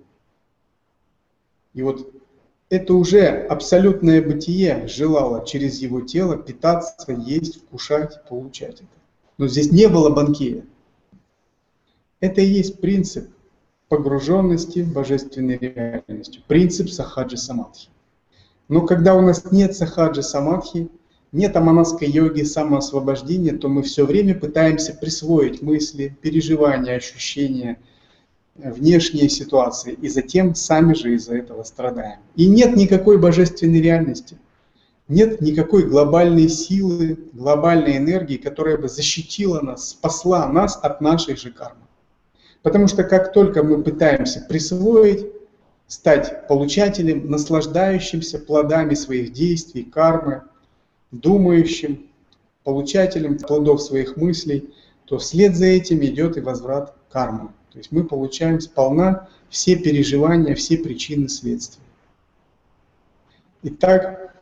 И вот это уже абсолютное бытие желало через его тело питаться, есть, вкушать, получать это. Но здесь не было банкея. Это и есть принцип погруженности в божественной реальностью, принцип сахаджи самадхи. Но когда у нас нет сахаджи самадхи, нет аманаской йоги, самоосвобождения, то мы все время пытаемся присвоить мысли, переживания, ощущения, внешние ситуации, и затем сами же из-за этого страдаем. И нет никакой божественной реальности, нет никакой глобальной силы, глобальной энергии, которая бы защитила нас, спасла нас от нашей же кармы. Потому что как только мы пытаемся присвоить, стать получателем, наслаждающимся плодами своих действий, кармы, думающим, получателем плодов своих мыслей, то вслед за этим идет и возврат кармы. То есть мы получаем сполна все переживания, все причины следствия. Итак,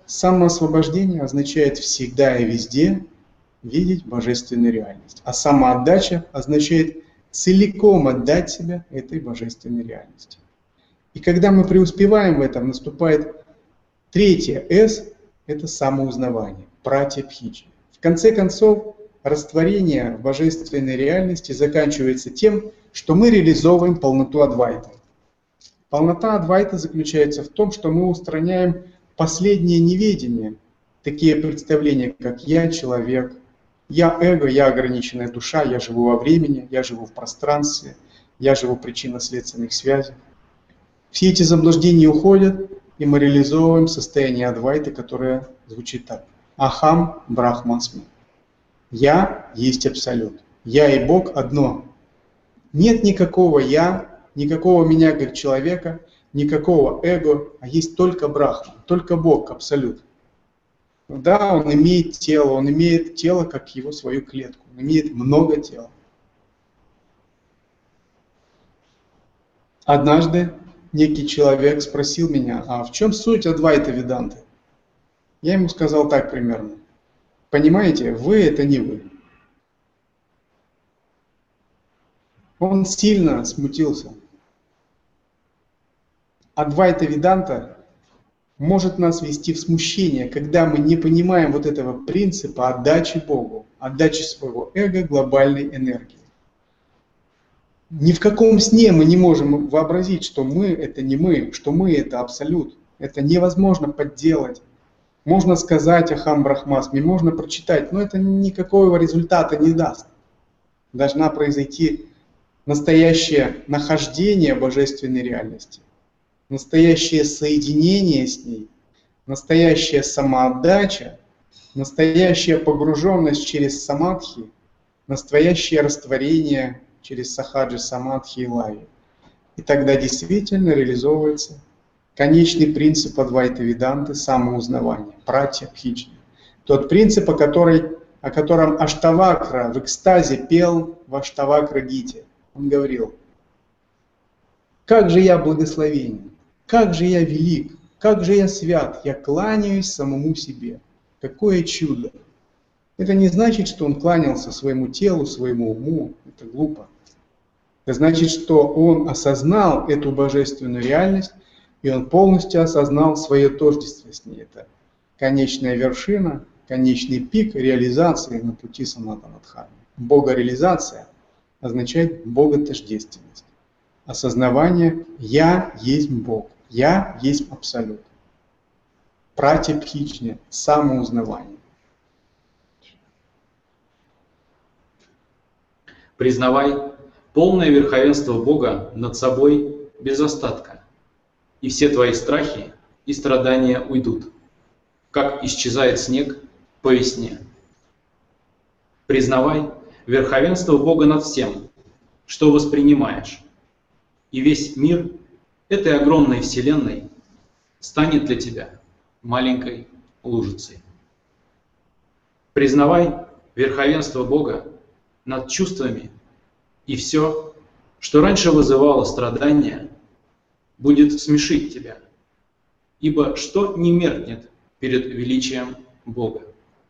Самоосвобождение означает всегда и везде видеть божественную реальность. А самоотдача означает целиком отдать себя этой божественной реальности. И когда мы преуспеваем в этом, наступает третье «С» – это самоузнавание, пратьябхиджа. В конце концов, растворение в божественной реальности заканчивается тем, что мы реализовываем полноту Адвайты. Полнота Адвайты заключается в том, что мы устраняем последнее неведение, такие представления, как «я человек», «я эго», «я ограниченная душа», «я живу во времени», «я живу в пространстве», «я живу в причинно-следственных связях». Все эти заблуждения уходят, и мы реализовываем состояние Адвайты, которое звучит так. Ахам Брахмасми. Я есть Абсолют. Я и Бог одно. Нет никакого я, никакого меня как человека, никакого эго, а есть только Брахма, только Бог, Абсолют. Да, он имеет тело, он имеет тело как его свою клетку, он имеет много тела. Однажды некий человек спросил меня, а в чем суть Адвайта Веданты? Я ему сказал так примерно. Понимаете, вы – это не вы. Он сильно смутился. Адвайта Веданта может нас ввести в смущение, когда мы не понимаем вот этого принципа отдачи Богу, отдачи своего эго глобальной энергии. Ни в каком сне мы не можем вообразить, что мы – это не мы, что мы – это Абсолют. Это невозможно подделать. Можно сказать Ахам Брахмасми, можно прочитать, но это никакого результата не даст. Должна произойти настоящее нахождение божественной реальности, настоящее соединение с ней, настоящая самоотдача, настоящая погруженность через самадхи, настоящее растворение через сахаджи, самадхи и лави. И тогда действительно реализовывается конечный принцип Адвайта Веданты – самоузнавание, пратьябхиджа. Тот принцип, о, который, о котором Аштавакра в экстазе пел в Аштавакра Гите. Он говорил: «Как же я благословенен, как же я велик, как же я свят, я кланяюсь самому себе». Какое чудо! Это не значит, что он кланялся своему телу, своему уму. Это глупо. Это значит, что он осознал эту божественную реальность, и он полностью осознал свое тождество с ней. Это конечная вершина, конечный пик реализации на пути Санатана-дхармы. Богореализация означает боготождественность. Осознавание «я есть Бог», «я есть Абсолют». Пратябхиджа, самоузнавание. Признавай полное верховенство Бога над собой без остатка, и все твои страхи и страдания уйдут, как исчезает снег по весне. Признавай верховенство Бога над всем, что воспринимаешь, и весь мир этой огромной вселенной станет для тебя маленькой лужицей. Признавай верховенство Бога над чувствами, и все, что раньше вызывало страдания, будет смешить тебя, ибо что не меркнет перед величием Бога.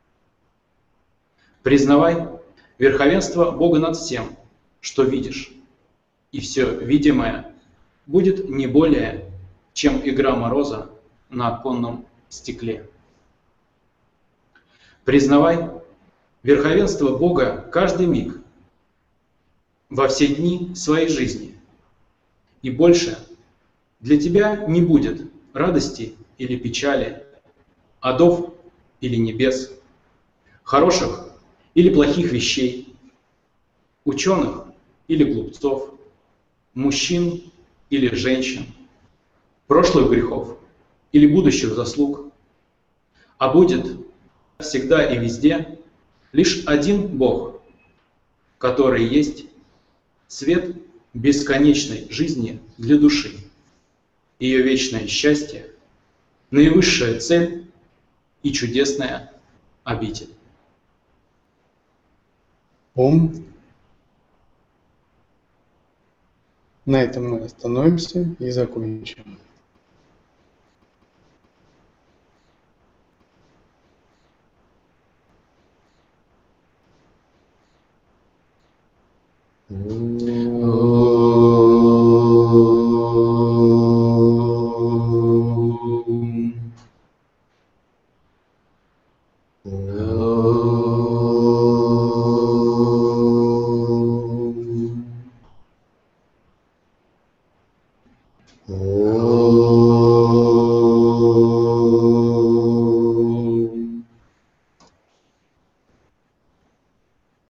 Признавай верховенство Бога над всем, что видишь, и все видимое будет не более, чем игра мороза на оконном стекле. Признавай верховенство Бога каждый миг, во все дни своей жизни, и больше для тебя не будет радости или печали, адов или небес, хороших или плохих вещей, ученых или глупцов, мужчин или женщин, прошлых грехов или будущих заслуг, а будет всегда и везде лишь один Бог, который есть свет бесконечной жизни для души, ее вечное счастье, наивысшая цель и чудесная обитель. Ом. На этом мы остановимся и закончим. Om.